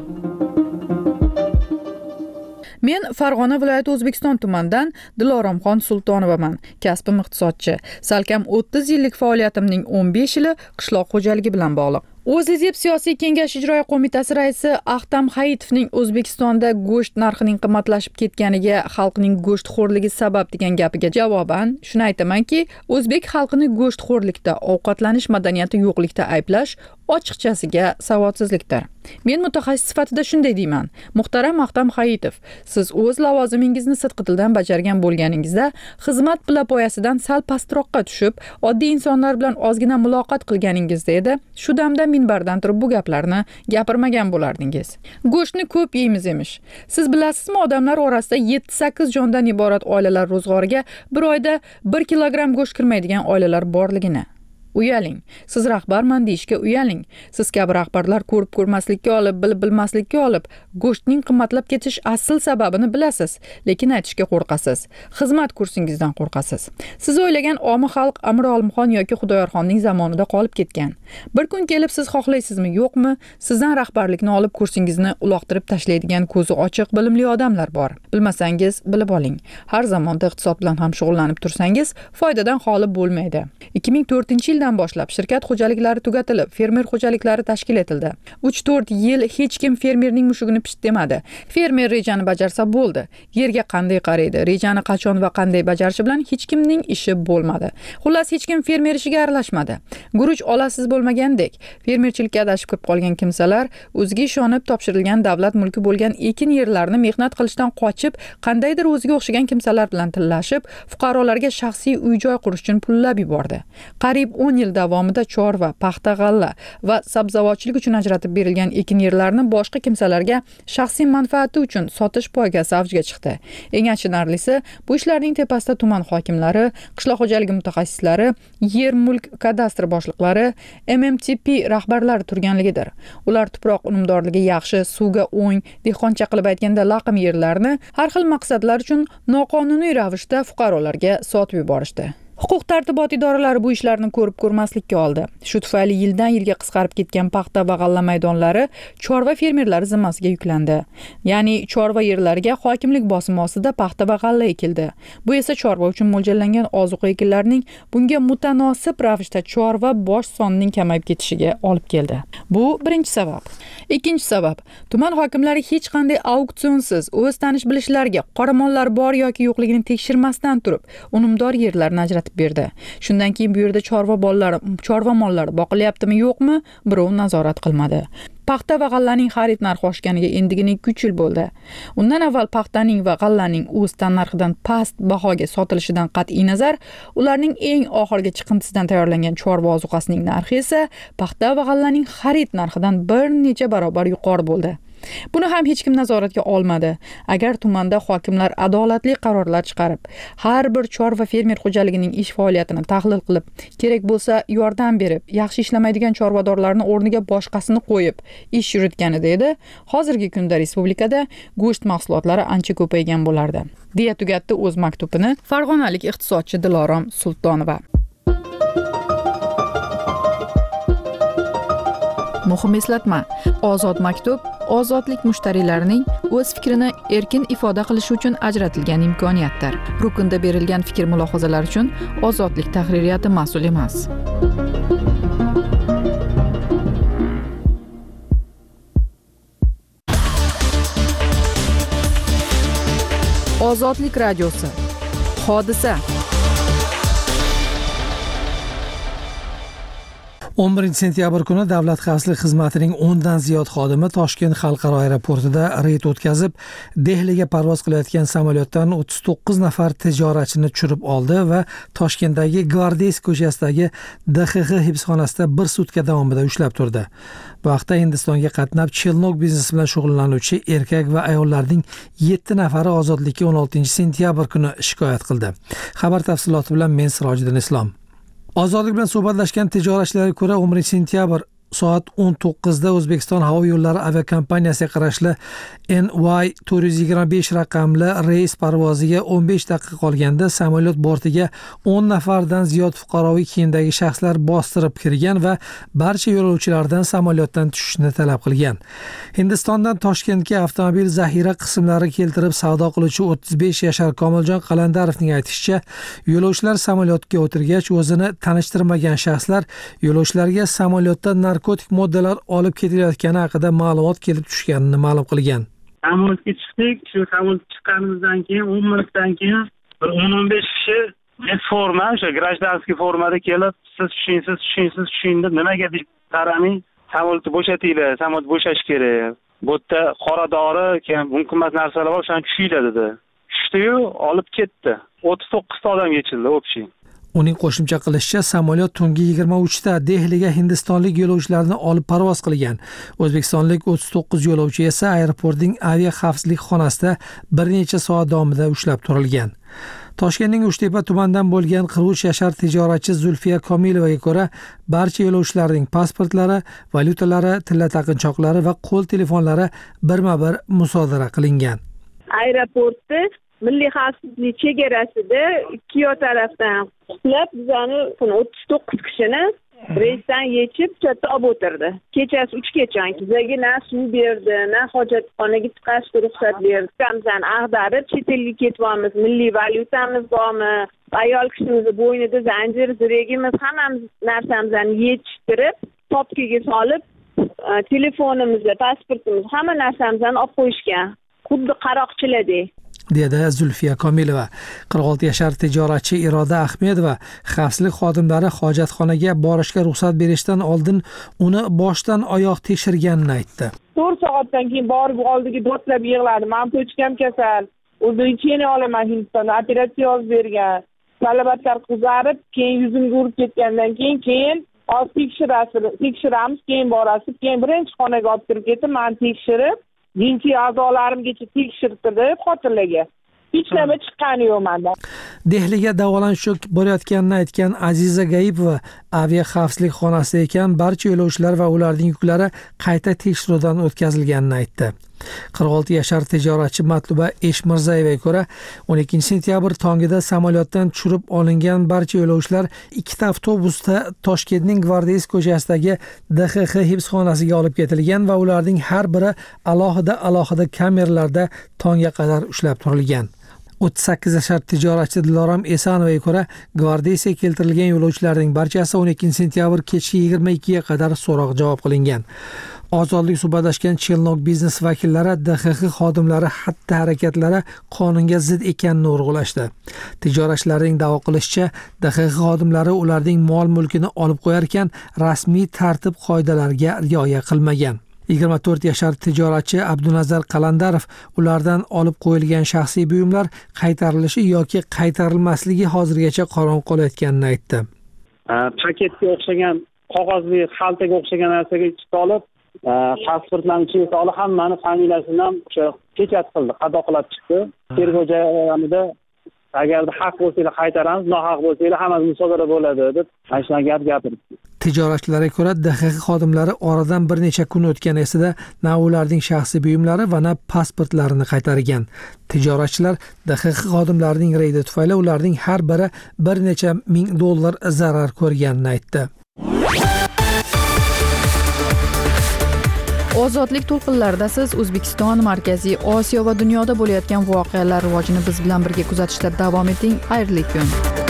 Men Farg'ona viloyati O'zbekiston tumanidan Diloromxon Sultonovaman. Kasbim iqtisodchi. Salkam o'ttiz yillik faoliyatimning o'n besh yili qishloq xo'jaligi bilan bog'liq. O'zlizib siyosiy kengash ijroiya qo'mitasi raisi Aktam Hayitovning O'zbekistonda go'sht narxining qimmatlashib ketganiga xalqning go'shtxo'rligi sabab degan gapiga javoban shuni aytamanki, o'zbek xalqini go'shtxo'rlikda, ovqatlanish madaniyati yo'qlikda ayblash ochiqchasiga savodsizlikdir. Men mutaxassis sifatida shunday deyman. Muhtaram Aktam Hayitov, siz o'z lavozimingizni sidqidildan bajargan bo'lganingizda xizmat pillapoyasidan sal pastroqqa tushib, oddiy insonlar bilan ozgina muloqot qilganingizda edi, shu damda minbardan turib bu gaplarni gapirmagan bo'lardingiz. Go'shtni ko'p yeymiz emish. Siz bilasizmi, odamlar orasida yetti sakkiz jondan iborat oilalar ro'zg'origa bir oyda bir kilogramm go'sht kirmaydigan oilalar borligini. Uyaling. Siz rahbarman deyishga uyaling. Siz kabi rahbarlar ko'rib ko'rmaslikka olib, bilib bilmaslikka olib, go'shtning qimmatlab ketish asl sababini bilasiz, lekin aytishga qo'rqasiz. Xizmat kursingizdan qo'rqasiz. Siz o'ylagan omi xalq Amir Olimxon yoki Xudoyorxonning zamonida qolib ketgan. Bir kun kelib siz xohlaysizmi, yo'qmi, sizdan rahbarlikni olib kursingizni uloqtirib tashlaydigan ko'zi ochiq, bilimli odamlar bor. Bilmasangiz bilib oling. Har zamonda iqtisod bilan ham shug'ullanib tursangiz, foydadan xoli bo'lmaydi. ikki ming to'rtinchi yil boshlab shirkat xo'jaliklari tugatilib, fermer xo'jaliklari tashkil etildi. uch to'rt yil hech kim fermerning mushugini pisht demadi. Fermer rejani bajarsa bo'ldi. Yerga qanday qaraydi, rejani qachon va qanday bajarishi bilan hech kimning ishi bo'lmadi. Xullas, hech kim fermer ishiga aralashmadi. Guruch olasiz bo'lmagandek, fermerchilikka adashib kirib qolgan kimsalar o'ziga ishonib topshirilgan davlat mulki bo'lgan ekin yerlarini mehnat qilishdan qochib, qandaydir o'ziga o'xshagan kimsalar bilan tillashib, fuqarolarga shaxsiy uy-joy qurish uchun pullab yubordi. Qariyb o'n yil davomida chorva, paxta, g'alla va sabzavotchilik uchun ajratib berilgan ekin yerlarini boshqa kimsalarga shaxsiy manfaati uchun sotish poygasi avjiga chiqdi. Eng achinarlisi, bu ishlarning tepasida tuman hokimlari, qishloq xo'jaligi mutaxassislari, yer mulk kadastr boshliqlari, M M T P rahbarlari turganligidir. Ular tuproq unumdorligi yaxshi, suvga o'ng, dehqoncha qilib aytganda laqim yerlarni har xil maqsadlar uchun noqonuniy ravishda fuqarolarga sotib yuborishdi. Huquq-tartibot idoralari bu ishlarni ko'rib ko'rmaslikka oldi. Shu tufayli yildan yilga qisqarib ketgan paxta va g'alla maydonlari chorva fermerlari zimmasiga yuklandi. Ya'ni chorva yerlariga hokimlik bosimi ostida paxta va g'alla ekildi. Bu esa chorva uchun mo'ljallangan ozuqa ekinlarining bunga mutanosib ravishda chorva bosh sonining kamayib ketishiga olib keldi. Bu birinchi sabab. Ikkinchi sabab, tuman hokimlari hech qanday auksionsiz o'z tanish bilishlarga qoramollar bor yoki yo'qligini tekshirmasdan turib, unumdor yerlarni ajratib berdi. Shundan keyin bu yerda chorva bollari, chorva mollari boqilyaptimi, yo'qmi, birov nazorat qilmadi. Paxta va g'allaning xarid narxi oshganiga endigina ikki uch yil bo'ldi. Undan avval paxtaning va g'allaning o'z tannarxidan past bahoga sotilishidan qat'iy nazar, ularning eng oxirgi chiqindisidan tayyorlangan chorva ozuqasining narxi esa paxta va g'allaning xarid narxidan bir necha barobar yuqori bo'ldi. Buni ham hech kim nazoratga olmadi. Agar tumanda hokimlar adolatli qarorlar chiqarib, har bir chorva fermer xo'jaligining ish faoliyatini tahlil qilib, kerak bo'lsa yordam berib, yaxshi ishlamaydigan chorvadorlarni o'rniga boshqasini qo'yib ish yuritganida edi, hozirgi kunda respublikada go'sht mahsulotlari ancha ko'paygan bo'lardi. deya tugatdi o'z maktubini farg'onalik iqtisodchi Dilorom Sultonova. Muhim eslatma, Ozod maktub ozodlik mushtariylarining o'z fikrini erkin ifoda qilishi uchun ajratilgan imkoniyatdir. Rukunda berilgan fikr mulohazalar uchun Ozodlik tahririyati mas'ul emas. Ozodlik radiosi. Hodisa. o'n birinchi sentyabr kuni Davlat xavfsizlik xizmatining o'n dan ziyod xodimi Toshkent xalqaro aeroportida reyd o'tkazib, Dehliga parvoz qilayotgan samolyotdan o'ttiz to'qqiz nafar tijoratchini tushirib oldi va Toshkentdagi Gvardeys ko'chasidagi D X X hibsxonasida bir sutka davomida ushlab turdi. Bu haqda Hindistonga qatnab Chelnok biznesi bilan shug'ullanuvchi erkak va ayollarning yetti nafari ozodlikka o'n oltinchi sentyabr kuni shikoyat qildi. Xabar tafsiloti bilan men Sirojiddin Islom. Ozodlik bilan suhbatlashgan tijoratchilarga ko'ra, o'n birinchi sentyabr soat o'n to'qqizda O'zbekiston havo yo'llari aviakompaniyasiga qarashli N Y to'rt yuz yigirma besh raqamli reys parvoziga o'n besh daqiqa qolganda samolyot bortiga o'n nafardan ziyod fuqaroviy kiyimdagi shaxslar bostirib kirgan va barcha yo'lovchilardan samolyotdan tushishni talab qilgan. Hindistondan Toshkentga avtomobil zaxira qismlari keltirib savdo qiluvchi o'ttiz besh yashar Komiljon Qalandarovning aytishicha, yo'lovchilar samolyotga o'tirgach o'zini tanishtirmagan shaxslar yo'lovchilarga samolyotda narkotik moddalar olib ketilayotgani haqida ma'lumot kelib tushganini ma'lum qilgan. Samolyotga chiqdik, shu samolyot chiqqanimizdan keyin o'n minutdan keyin bir o'n o'n besh kishi forma, o'sha grajdanskiy formada kelib, siz tushing, siz tushing, siz tushing deb nimaga deb qaramay, samolyotni bo'shatinglar, samolyot bo'shash kerak. Bu yerda qora dori, keyin qimmat narsalar bor, o'shani tushinglar dedi. Tushdi-yu, olib ketdi. o'ttiz to'qqizta odam yechildi, o'pshi. Uning qo'shimcha qilishicha, samolyot tungi yigirma uchda Dehliga hindistonlik yo'lovchilarni olib parvoz qilgan. O'zbekistonlik o'ttiz to'qqiz yo'lovchi esa aeroportning avia xavfsizlik xonasida bir necha soat davomida ushlab turilgan. Toshkentning Uchtepa tumanidan bo'lgan qirq uch yashar tijoratchi Zulfiya Komilovaga ko'ra, barcha yo'lovchilarning pasportlari, valyutalari, tilla taqinchoqlari va qo'l telefonlari birma-bir musodara qilingan. Aeroportda Milliy xavfsizlik chegarasida ikki yo tarafdan qutlab bizani o'ttiz to'qqiz kishini reysdan yechib chetda olib o'tirdi. Kechasi uchgacha bizga na suv berdi, na hojatxonaga chiqishga ruxsat berdi. Bizani ag'darib chet elga ketyapmiz, milliy valyutamiz bormi, ayol kishimizni bo'ynida zanjir, ziregimiz, hammamiz narsamizni yechishtirib, topkiga solib, telefonimizni, pasportimizni, hamma narsamizni olib qo'yishgan. Xuddi qaroqchilardek. dedi Zulfiya Komilova. qirq olti yashar tijoratchi Iroda Ahmedova xavfsizlik xodimlari hojatxonaga borishga ruxsat berishdan oldin uni boshdan oyoq tekshirganini aytdi. to'rt soatdan keyin borib oldiga do'tlab yig'ladi. Men pochkam kasal. O'zi ichini olaman Hindistonda operatsiya olib bergan. Talabatlar qizarib, keyin yuzimga urib ketgandan keyin keyin oz tekshirasiz, tekshiramiz, keyin borasiz, keyin birinchi xonaga olib kirib ketib, men tekshirib jinsiy a'zolarimgacha tekshirtirib xotirlarga. Hech nima chiqqani yo'q menda. Dehliga davolanish uchun borayotganini aytgan Aziza Gaipova avia xavfsizlik xonasida ekan, barcha yo'lovchilar va ularning yuklari qayta tekshiruvdan o'tkazilganini aytdi. qirq olti yashar tijoratchi Matluba Eshmirzayevaga ko'ra, o'n ikkinchi sentyabr tongida samolyotdan tushirib olingan barcha yo'lovchilar ikkita avtobusda Toshkentning Gvardeys ko'chasidagi D X X hibsxonasiga olib ketilgan va ularning har biri alohida-alohida kameralarda tongga qadar ushlab turilgan. o'ttiz sakkiz yashar tijoratchi Dilorom Esanovaga ko'ra, Gvardeysga keltirilgan yo'lovchilarning barchasi o'n ikkinchi sentyabr kechki yigirma ikkiga qadar so'roq javob qilingan. Ozodlik suhbatlashgan Chelnok biznes vakillari D X X xodimlari xatti-harakatlari qonunga zid ekanini urg'ulashdi. Tijoratchilarning da'vo qilishicha, D X X xodimlari ularning mol-mulkini olib qo'yar ekan, rasmiy tartib qoidalariga rioya qilmagan. yigirma to'rt yashar tijoratchi Abdunazar Qalandarov ulardan olib qo'yilgan shaxsiy buyumlar qaytarilishi yoki qaytarilmasligi hozirgacha qorong'u qolayotganini aytdi. Paketga o'xshagan qog'ozli xaltaga o'xshagan narsaga ichib olib, pasportlarni ichiga solib, hammani familiyasini ham o'sha pechat qildi, qadoqlab chiqdi. Tergov jarayonida agarda haq bo'lsanglar qaytaramiz, nohaq bo'lsanglar hammasi musodara bo'ladi deb mana shunaqa gap gapirdi. Tijoratchilarga ko'ra, D X X xodimlari oradan bir necha kun o'tgan esida na ularning shaxsiy buyumlari va na pasportlarini qaytargan. Tijoratchilar D X X xodimlarining reydi tufayli ularning har biri bir necha ming dollar zarar ko'rganini aytdi. Ozodlik to'lqinlarida siz O'zbekiston, Markaziy Osiyo va dunyoda bo'layotgan voqealar rivojini biz bilan birga kuzatishda davom eting. Xayrli kun.